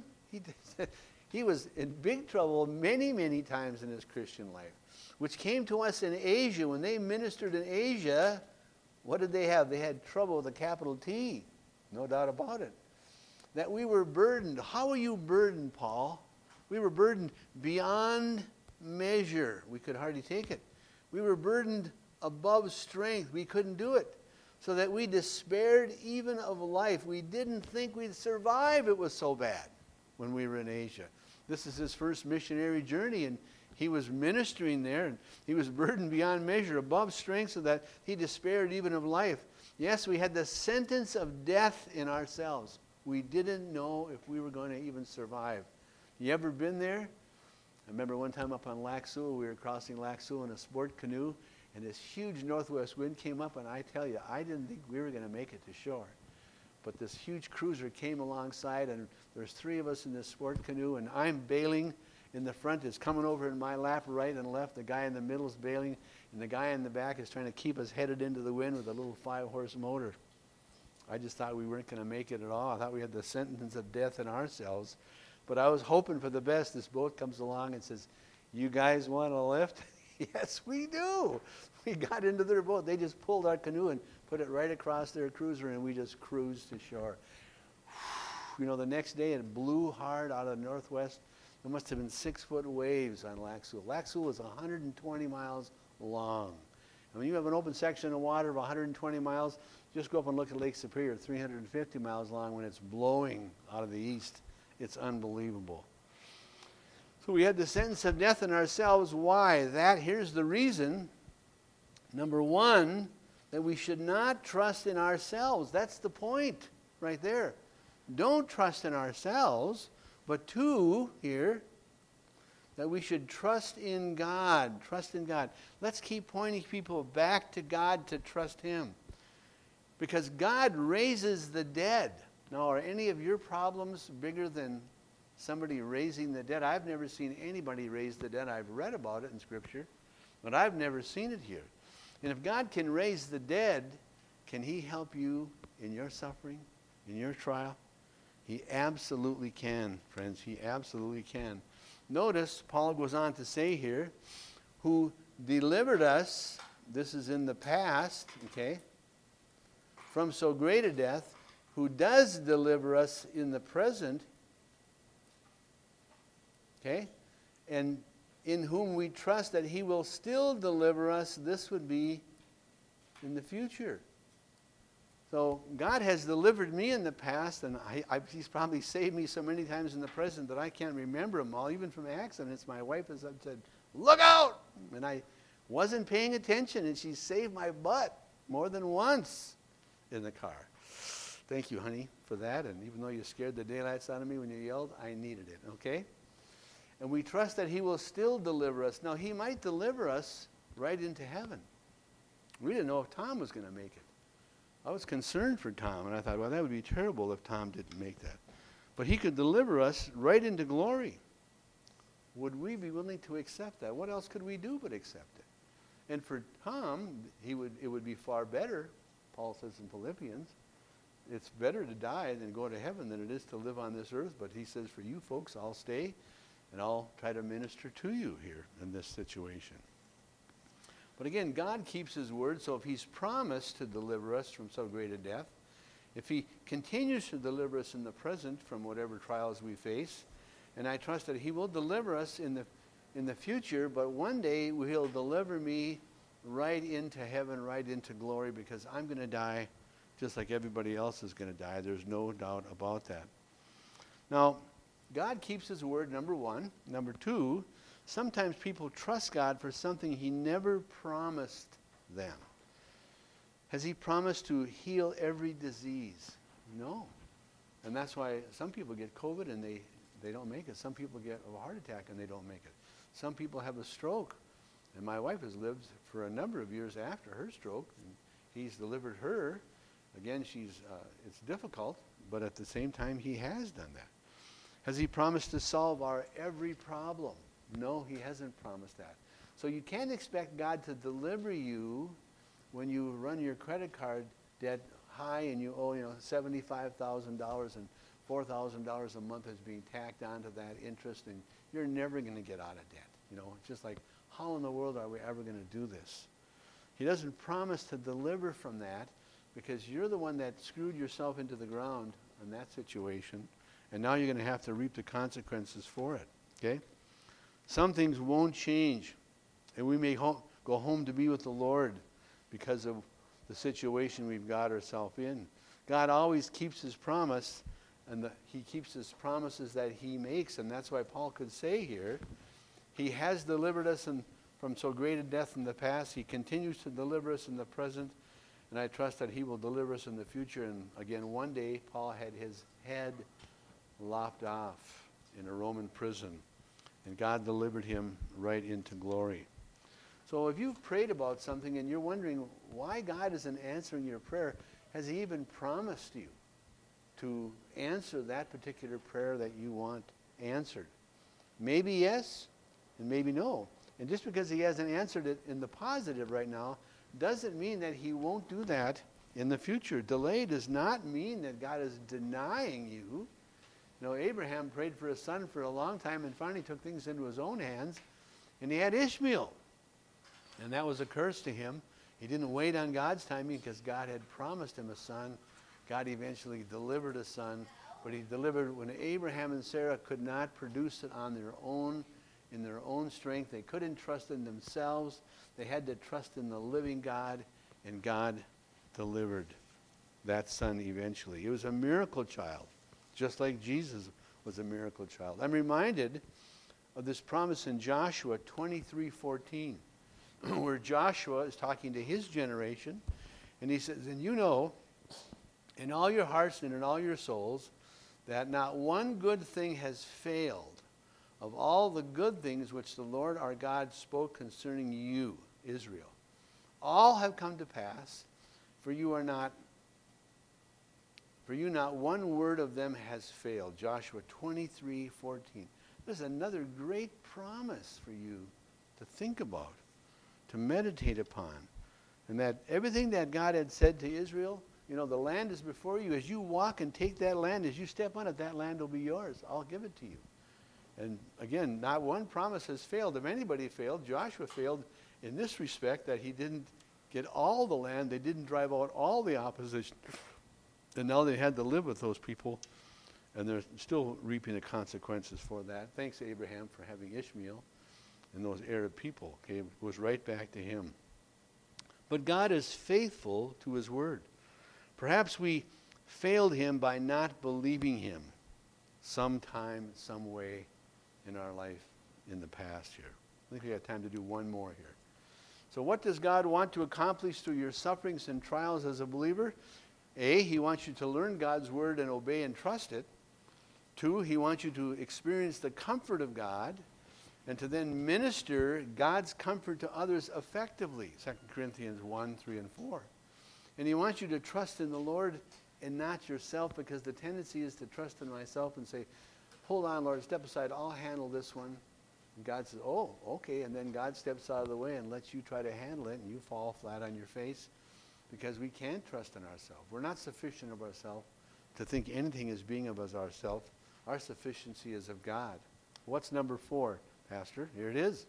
He was in big trouble many, many times in his Christian life, which came to us in Asia. When they ministered in Asia, what did they have? They had trouble with a capital T, no doubt about it. That we were burdened. How are you burdened, Paul? We were burdened beyond measure. We could hardly take it. We were burdened above strength. We couldn't do it. So that we despaired even of life. We didn't think we'd survive. It was so bad when we were in Asia. This is his first missionary journey, and he was ministering there, and he was burdened beyond measure, above strength, so that he despaired even of life. Yes, we had the sentence of death in ourselves. We didn't know if we were going to even survive. You ever been there? I remember one time up on Lac Seul, we were crossing Lac Seul in a sport canoe, and this huge northwest wind came up, and I tell you, I didn't think we were going to make it to shore. But this huge cruiser came alongside, and there's 3 of us in this sport canoe, and I'm bailing in the front. It's coming over in my lap right and left. The guy in the middle is bailing, and the guy in the back is trying to keep us headed into the wind with a little 5-horse motor. I just thought we weren't going to make it at all. I thought we had the sentence of death in ourselves. But I was hoping for the best. This boat comes along and says, "You guys want a lift?" Yes, we do. We got into their boat. They just pulled our canoe and put it right across their cruiser, and we just cruised to shore. You know, the next day it blew hard out of the northwest. There must have been 6-foot waves on Lac Seul. Lac Seul is 120 miles long. And when you have an open section of water of 120 miles, just go up and look at Lake Superior, 350 miles long when it's blowing out of the east. It's unbelievable. So we had the sentence of death in ourselves. Why? Here's the reason. Number 1, that we should not trust in ourselves. That's the point right there. Don't trust in ourselves. But 2, here, that we should trust in God. Trust in God. Let's keep pointing people back to God to trust Him. Because God raises the dead. Now, are any of your problems bigger than somebody raising the dead? I've never seen anybody raise the dead. I've read about it in Scripture, but I've never seen it here. And if God can raise the dead, can He help you in your suffering, in your trial? He absolutely can, friends. He absolutely can. Notice, Paul goes on to say here, who delivered us, this is in the past, okay, from so great a death, who does deliver us in the present, Okay? And in whom we trust that he will still deliver us. This would be in the future. So God has delivered me in the past, and he's probably saved me so many times in the present that I can't remember them all, even from accidents. My wife has said, "Look out!" And I wasn't paying attention, and she saved my butt more than once in the car. Thank you, honey, for that. And even though you scared the daylights out of me when you yelled, I needed it, okay? And we trust that he will still deliver us. Now, he might deliver us right into heaven. We didn't know if Tom was going to make it. I was concerned for Tom, and I thought, well, that would be terrible if Tom didn't make that. But he could deliver us right into glory. Would we be willing to accept that? What else could we do but accept it? And for Tom, it would be far better, Paul says in Philippians, it's better to die than go to heaven than it is to live on this earth. But he says, for you folks, I'll stay, and I'll try to minister to you here in this situation. But again, God keeps his word, so if he's promised to deliver us from so great a death, if he continues to deliver us in the present from whatever trials we face, and I trust that he will deliver us in the future, but one day he'll deliver me right into heaven, right into glory, because I'm going to die just like everybody else is going to die. There's no doubt about that. Now, God keeps his word, number one. Number two, sometimes people trust God for something he never promised them. Has he promised to heal every disease? No. And that's why some people get COVID and they don't make it. Some people get a heart attack and they don't make it. Some people have a stroke. And my wife has lived for a number of years after her stroke. And he's delivered her. Again, it's difficult, but at the same time, he has done that. Has he promised to solve our every problem? No, he hasn't promised that. So you can't expect God to deliver you when you run your credit card debt high and you owe $75,000 and $4,000 a month is being tacked onto that interest, and you're never going to get out of debt. It's just like, how in the world are we ever going to do this? He doesn't promise to deliver from that because you're the one that screwed yourself into the ground in that situation, and now you're going to have to reap the consequences for it. Okay? Some things won't change, and we may go home to be with the Lord because of the situation we've got ourselves in. God always keeps his promise, and he keeps his promises that he makes, and that's why Paul could say here, he has delivered us from so great a death in the past. He continues to deliver us in the present, and I trust that he will deliver us in the future. And again, one day, Paul had his head lopped off in a Roman prison, and God delivered him right into glory. So if you've prayed about something and you're wondering why God isn't answering your prayer, has he even promised you to answer that particular prayer that you want answered? Maybe yes, and maybe no. And just because he hasn't answered it in the positive right now doesn't mean that he won't do that in the future. Delay does not mean that God is denying you. Abraham prayed for a son for a long time and finally took things into his own hands, and he had Ishmael. And that was a curse to him. He didn't wait on God's timing because God had promised him a son. God eventually delivered a son, but he delivered when Abraham and Sarah could not produce it on their own, in their own strength. They couldn't trust in themselves. They had to trust in the living God, and God delivered that son eventually. He was a miracle child, just like Jesus was a miracle child. I'm reminded of this promise in Joshua 23:14, where Joshua is talking to his generation, and he says, and in all your hearts and in all your souls, that not one good thing has failed of all the good things which the Lord our God spoke concerning you, Israel. All have come to pass, for you not one word of them has failed. Joshua 23:14. There's another great promise for you to think about, to meditate upon. And that everything that God had said to Israel, the land is before you. As you walk and take that land, as you step on it, that land will be yours. I'll give it to you. And again, not one promise has failed. If anybody failed, Joshua failed in this respect, that he didn't get all the land. They didn't drive out all the opposition. And now they had to live with those people. And they're still reaping the consequences for that. Thanks to Abraham for having Ishmael and those Arab people. Okay, it was right back to him. But God is faithful to his word. Perhaps we failed him by not believing him sometime, some way in our life in the past here. I think we got time to do one more here. So what does God want to accomplish through your sufferings and trials as a believer? A, he wants you to learn God's word and obey and trust it. 2, he wants you to experience the comfort of God and to then minister God's comfort to others effectively. 2 Corinthians 1, 3, and 4. And he wants you to trust in the Lord and not yourself, because the tendency is to trust in myself and say, hold on, Lord, step aside, I'll handle this one. And God says, oh, okay, and then God steps out of the way and lets you try to handle it, and you fall flat on your face because we can't trust in ourselves. We're not sufficient of ourselves to think anything is being of us ourselves. Our sufficiency is of God. What's number 4, Pastor? Here it is.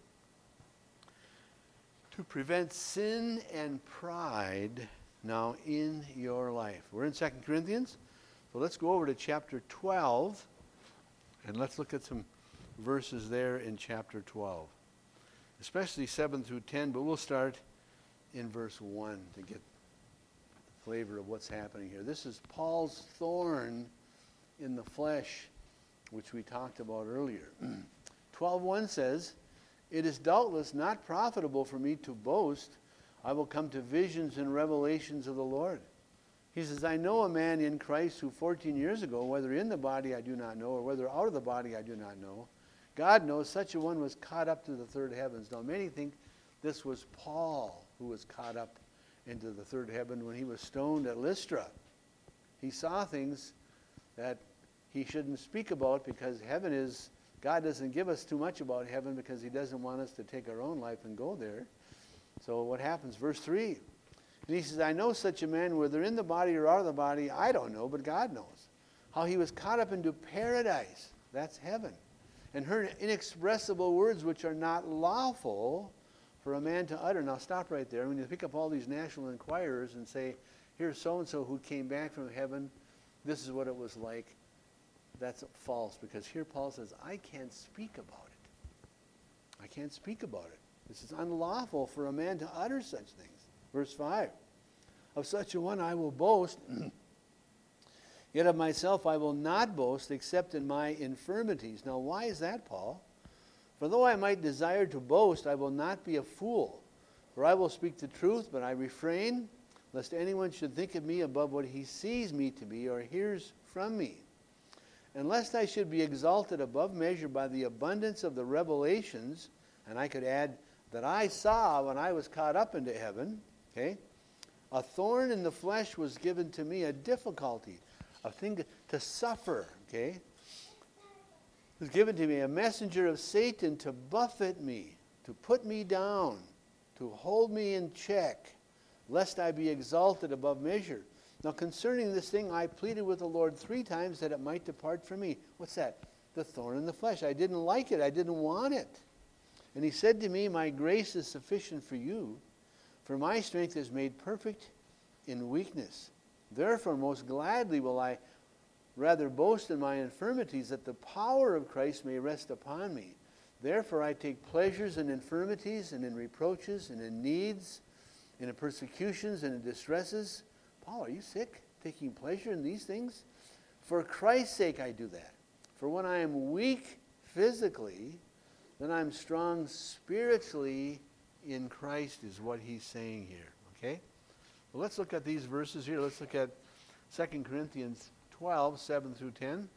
To prevent sin and pride now in your life. We're in 2 Corinthians, so let's go over to chapter 12, and let's look at some verses there in chapter 12, especially 7 through 10, but we'll start in verse 1 to get the flavor of what's happening here. This is Paul's thorn in the flesh, which we talked about earlier. 12:1 says, "It is doubtless not profitable for me to boast. I will come to visions and revelations of the Lord." He says, "I know a man in Christ who 14 years ago, whether in the body I do not know, or whether out of the body I do not know, God knows such a one was caught up to the third heavens." Now many think this was Paul who was caught up into the third heaven when he was stoned at Lystra. He saw things that he shouldn't speak about, because heaven is, God doesn't give us too much about heaven because he doesn't want us to take our own life and go there. So what happens? Verse 3. And he says, "I know such a man, whether in the body or out of the body, I don't know, but God knows. How he was caught up into paradise," that's heaven, "and heard inexpressible words which are not lawful for a man to utter." Now stop right there. When you pick up all these National Enquirers and say, here's so-and-so who came back from heaven, this is what it was like, that's false, because here Paul says, I can't speak about it. I can't speak about it. This is unlawful for a man to utter such things. Verse 5, "Of such a one I will boast, yet of myself I will not boast except in my infirmities." Now why is that, Paul? "For though I might desire to boast, I will not be a fool. For I will speak the truth, but I refrain, lest anyone should think of me above what he sees me to be or hears from me. And lest I should be exalted above measure by the abundance of the revelations," and I could add, "that I saw when I was caught up into heaven," okay? "A thorn in the flesh was given to me," a difficulty, a thing to suffer, okay? "It was given to me, a messenger of Satan to buffet me, to put me down, to hold me in check, lest I be exalted above measure. Now concerning this thing I pleaded with the Lord 3 times that it might depart from me." What's that? The thorn in the flesh. I didn't like it. I didn't want it. "And he said to me, my grace is sufficient for you, for my strength is made perfect in weakness. Therefore most gladly will I rather boast in my infirmities, that the power of Christ may rest upon me. Therefore I take pleasures in infirmities and in reproaches and in needs and in persecutions and in distresses." Paul, are you sick? Taking pleasure in these things? "For Christ's sake I do that. For when I am weak physically, then I'm strong spiritually in Christ," is what he's saying here. Okay? Well, let's look at these verses here. Let's look at 2 Corinthians 12, 7 through 10.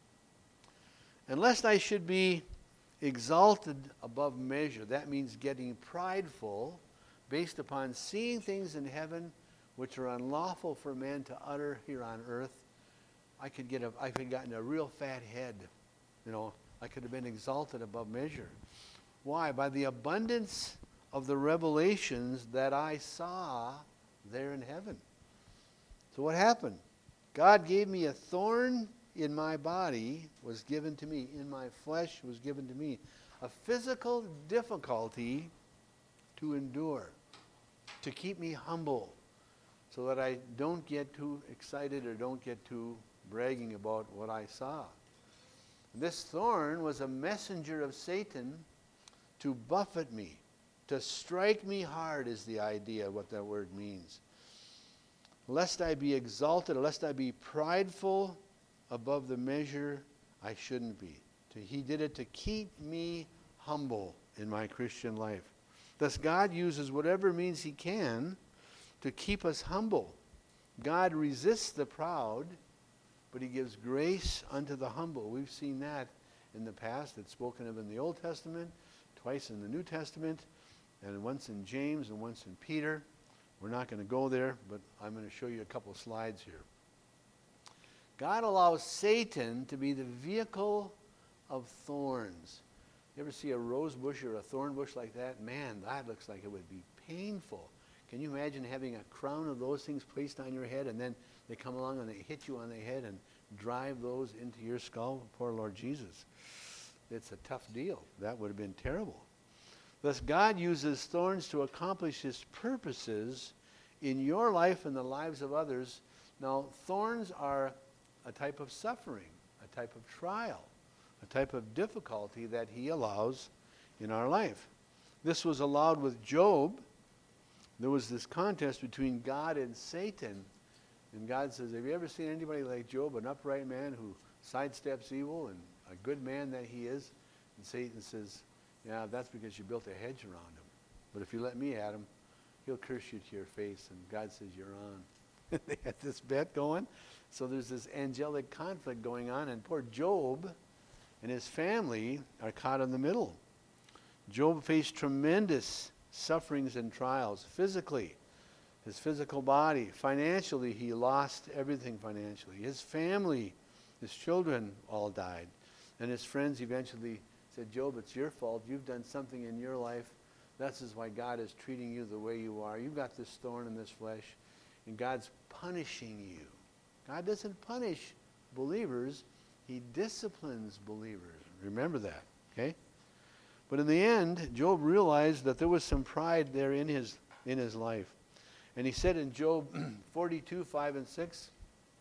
"And lest I should be exalted above measure," that means getting prideful based upon seeing things in heaven which are unlawful for man to utter here on earth. I could gotten a real fat head. I could have been exalted above measure. Why? By the abundance of the revelations that I saw there in heaven. So what happened? God gave me a thorn in my body, was given to me, in my flesh was given to me. A physical difficulty to endure, to keep me humble, so that I don't get too excited or don't get too bragging about what I saw. This thorn was a messenger of Satan to buffet me, to strike me hard is the idea of what that word means. Lest I be exalted, lest I be prideful above the measure I shouldn't be. He did it to keep me humble in my Christian life. Thus God uses whatever means he can to keep us humble. God resists the proud, but he gives grace unto the humble. We've seen that in the past. It's spoken of in the Old Testament, twice in the New Testament, and once in James and once in Peter. We're not going to go there, but I'm going to show you a couple of slides here. God allows Satan to be the vehicle of thorns. You ever see a rose bush or a thorn bush like that? Man, that looks like it would be painful. Can you imagine having a crown of those things placed on your head, and then they come along and they hit you on the head and drive those into your skull? Poor Lord Jesus. It's a tough deal. That would have been terrible. Thus, God uses thorns to accomplish his purposes in your life and the lives of others. Now, thorns are a type of suffering, a type of trial, a type of difficulty that he allows in our life. This was allowed with Job. There was this contest between God and Satan. And God says, have you ever seen anybody like Job, an upright man who sidesteps evil and a good man that he is? And Satan says, yeah, that's because you built a hedge around him. But if you let me at him, he'll curse you to your face. And God says, you're on. They had this bet going. So there's this angelic conflict going on. And poor Job and his family are caught in the middle. Job faced tremendous sufferings and trials. Physically, his physical body. Financially, he lost everything financially. His family, his children all died. And his friends eventually said, Job, it's your fault. You've done something in your life. This is why God is treating you the way you are. You've got this thorn in this flesh, and God's punishing you. God doesn't punish believers. He disciplines believers. Remember that, okay? But in the end, Job realized that there was some pride there in his life. And he said in Job 42, 5 and 6,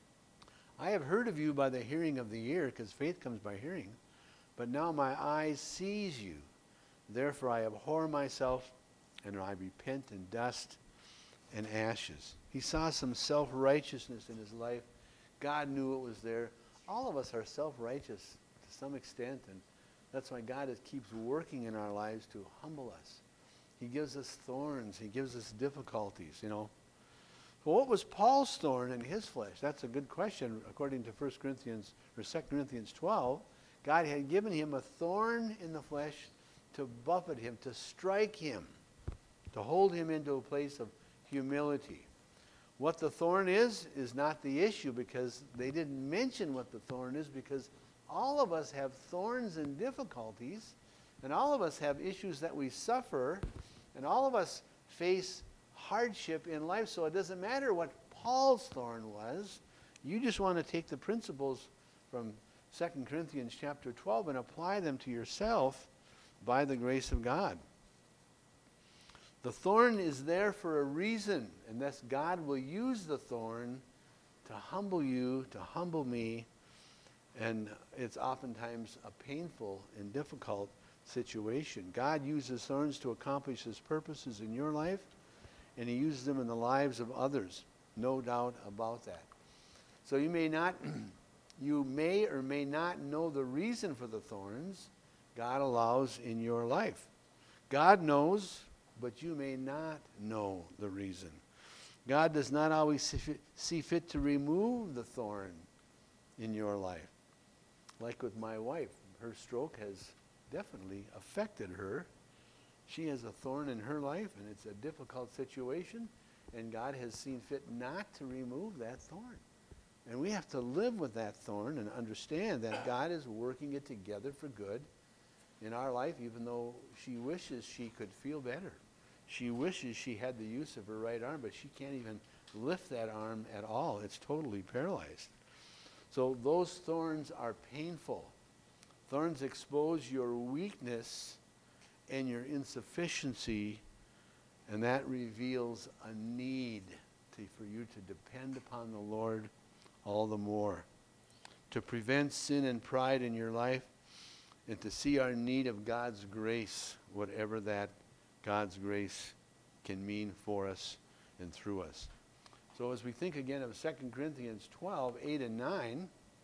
I have heard of you by the hearing of the ear, because faith comes by hearing. But now my eyes sees you. Therefore I abhor myself, and I repent in dust and ashes. He saw some self-righteousness in his life. God knew it was there. All of us are self-righteous to some extent, and that's why God keeps working in our lives to humble us. He gives us thorns. He gives us difficulties, you know. Well, what was Paul's thorn in his flesh? That's a good question. According to 1 Corinthians or 2 Corinthians 12, God had given him a thorn in the flesh to buffet him, to strike him, to hold him into a place of humility. What the thorn is not the issue, because they didn't mention what the thorn is, because all of us have thorns and difficulties, and all of us have issues that we suffer, and all of us face hardship in life, so it doesn't matter what Paul's thorn was. You just want to take the principles from 2 Corinthians chapter 12 and apply them to yourself by the grace of God. The thorn is there for a reason, and thus God will use the thorn to humble you, to humble me, and it's oftentimes a painful and difficult situation. God uses thorns to accomplish his purposes in your life, and he uses them in the lives of others. No doubt about that. So you may or may not know the reason for the thorns God allows in your life. God knows, but you may not know the reason. God does not always see fit to remove the thorn in your life. Like with my wife, her stroke has definitely affected her. She has a thorn in her life, and it's a difficult situation, and God has seen fit not to remove that thorn. And we have to live with that thorn and understand that God is working it together for good in our life, even though she wishes she could feel better. She wishes she had the use of her right arm, but she can't even lift that arm at all. It's totally paralyzed. So those thorns are painful. Thorns expose your weakness and your insufficiency, and that reveals a need for you to depend upon the Lord all the more. to prevent sin and pride in your life, and to see our need of God's grace, whatever that God's grace can mean for us and through us. So as we think again of 2 Corinthians 12, 8 and 9,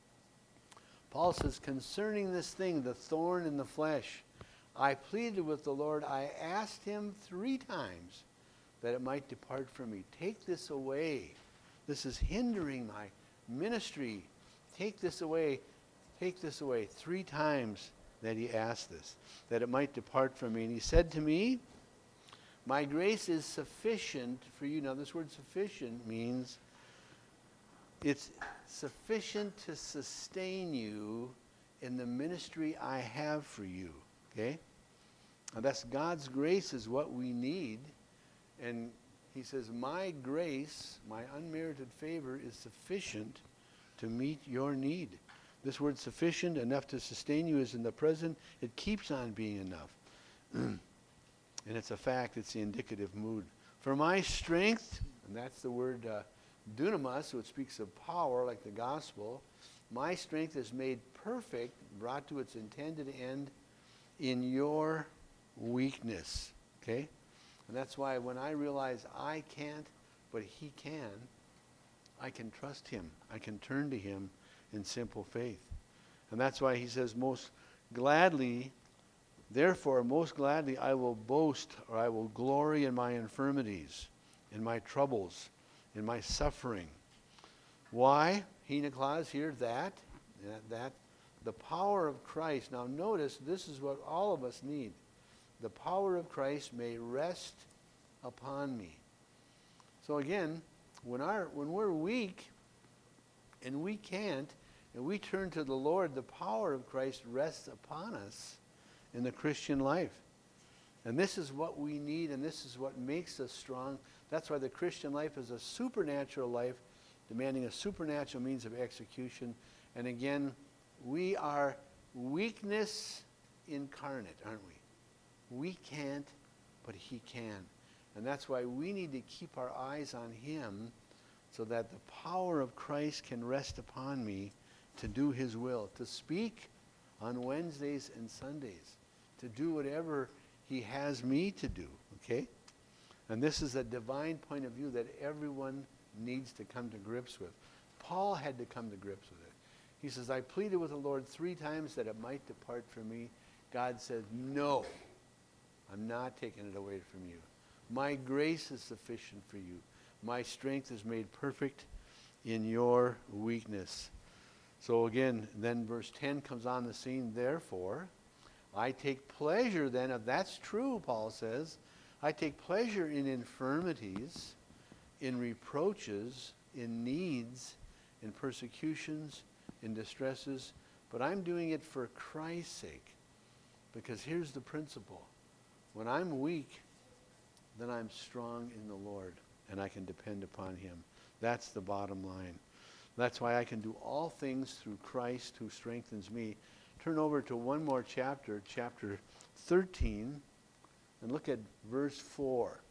Paul says, concerning this thing, the thorn in the flesh, I pleaded with the Lord. I asked him 3 times that it might depart from me. Take this away. This is hindering my ministry. Take this away. Take this away. 3 times that he asked this, that it might depart from me. And he said to me, my grace is sufficient for you. Now this word sufficient means it's sufficient to sustain you in the ministry I have for you. Okay? And that's God's grace is what we need. And he says, my grace, my unmerited favor is sufficient to meet your need. This word sufficient, enough to sustain you, is in the present. It keeps on being enough. And it's a fact, it's the indicative mood. For my strength, and that's the word dunamis, so it speaks of power like the gospel. My strength is made perfect, brought to its intended end in your weakness. Okay? And that's why when I realize I can't, but he can, I can trust him. I can turn to him in simple faith. And that's why he says, most gladly, therefore, most gladly I will boast, or I will glory in my infirmities, in my troubles, in my suffering. Why? Hina clause here, that, the power of Christ. Now notice, this is what all of us need. The power of Christ may rest upon me. So again, when we're weak and we can't, and we turn to the Lord, the power of Christ rests upon us in the Christian life. And this is what we need, and this is what makes us strong. That's why the Christian life is a supernatural life, demanding a supernatural means of execution. And again, we are weakness incarnate, aren't we? We can't, but he can. And that's why we need to keep our eyes on him, so that the power of Christ can rest upon me to do his will, to speak on Wednesdays and Sundays, to do whatever he has me to do, okay? And this is a divine point of view that everyone needs to come to grips with. Paul had to come to grips with it. He says, I pleaded with the Lord 3 times that it might depart from me. God said, no, I'm not taking it away from you. My grace is sufficient for you. My strength is made perfect in your weakness. So again, then verse 10 comes on the scene. Therefore, I take pleasure then, if that's true, Paul says, I take pleasure in infirmities, in reproaches, in needs, in persecutions, in distresses, but I'm doing it for Christ's sake. Because here's the principle. When I'm weak, then I'm strong in the Lord, and I can depend upon him. That's the bottom line. That's why I can do all things through Christ who strengthens me. Turn over to one more chapter, chapter 13, and look at verse 4. It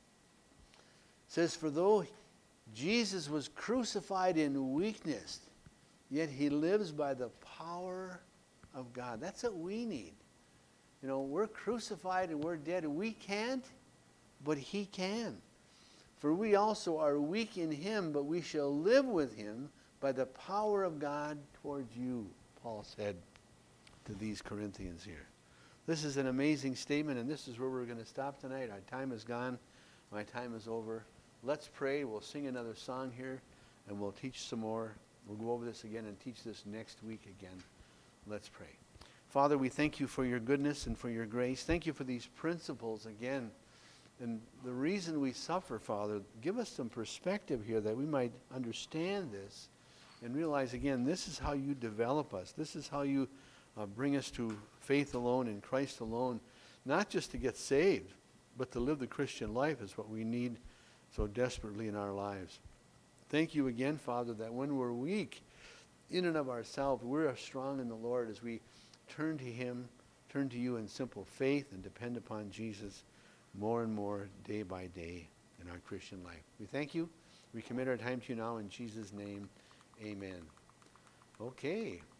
says, for though Jesus was crucified in weakness, yet he lives by the power of God. That's what we need. You know, we're crucified and we're dead, and we can't, but he can. For we also are weak in him, but we shall live with him by the power of God towards you, Paul said to these Corinthians here. This is an amazing statement, and this is where we're going to stop tonight. Our time is gone. My time is over. Let's pray. We'll sing another song here, and we'll teach some more. We'll go over this again and teach this next week again. Let's pray. Father, we thank you for your goodness and for your grace. Thank you for these principles again. And the reason we suffer, Father, give us some perspective here that we might understand this and realize, again, this is how you develop us. This is how you bring us to faith alone in Christ alone, not just to get saved, but to live the Christian life is what we need so desperately in our lives. Thank you again, Father, that when we're weak in and of ourselves, we're strong in the Lord as we turn to him, turn to you in simple faith and depend upon Jesus more and more day by day in our Christian life. We thank you. We commit our time to you now in Jesus' name. Amen. Okay.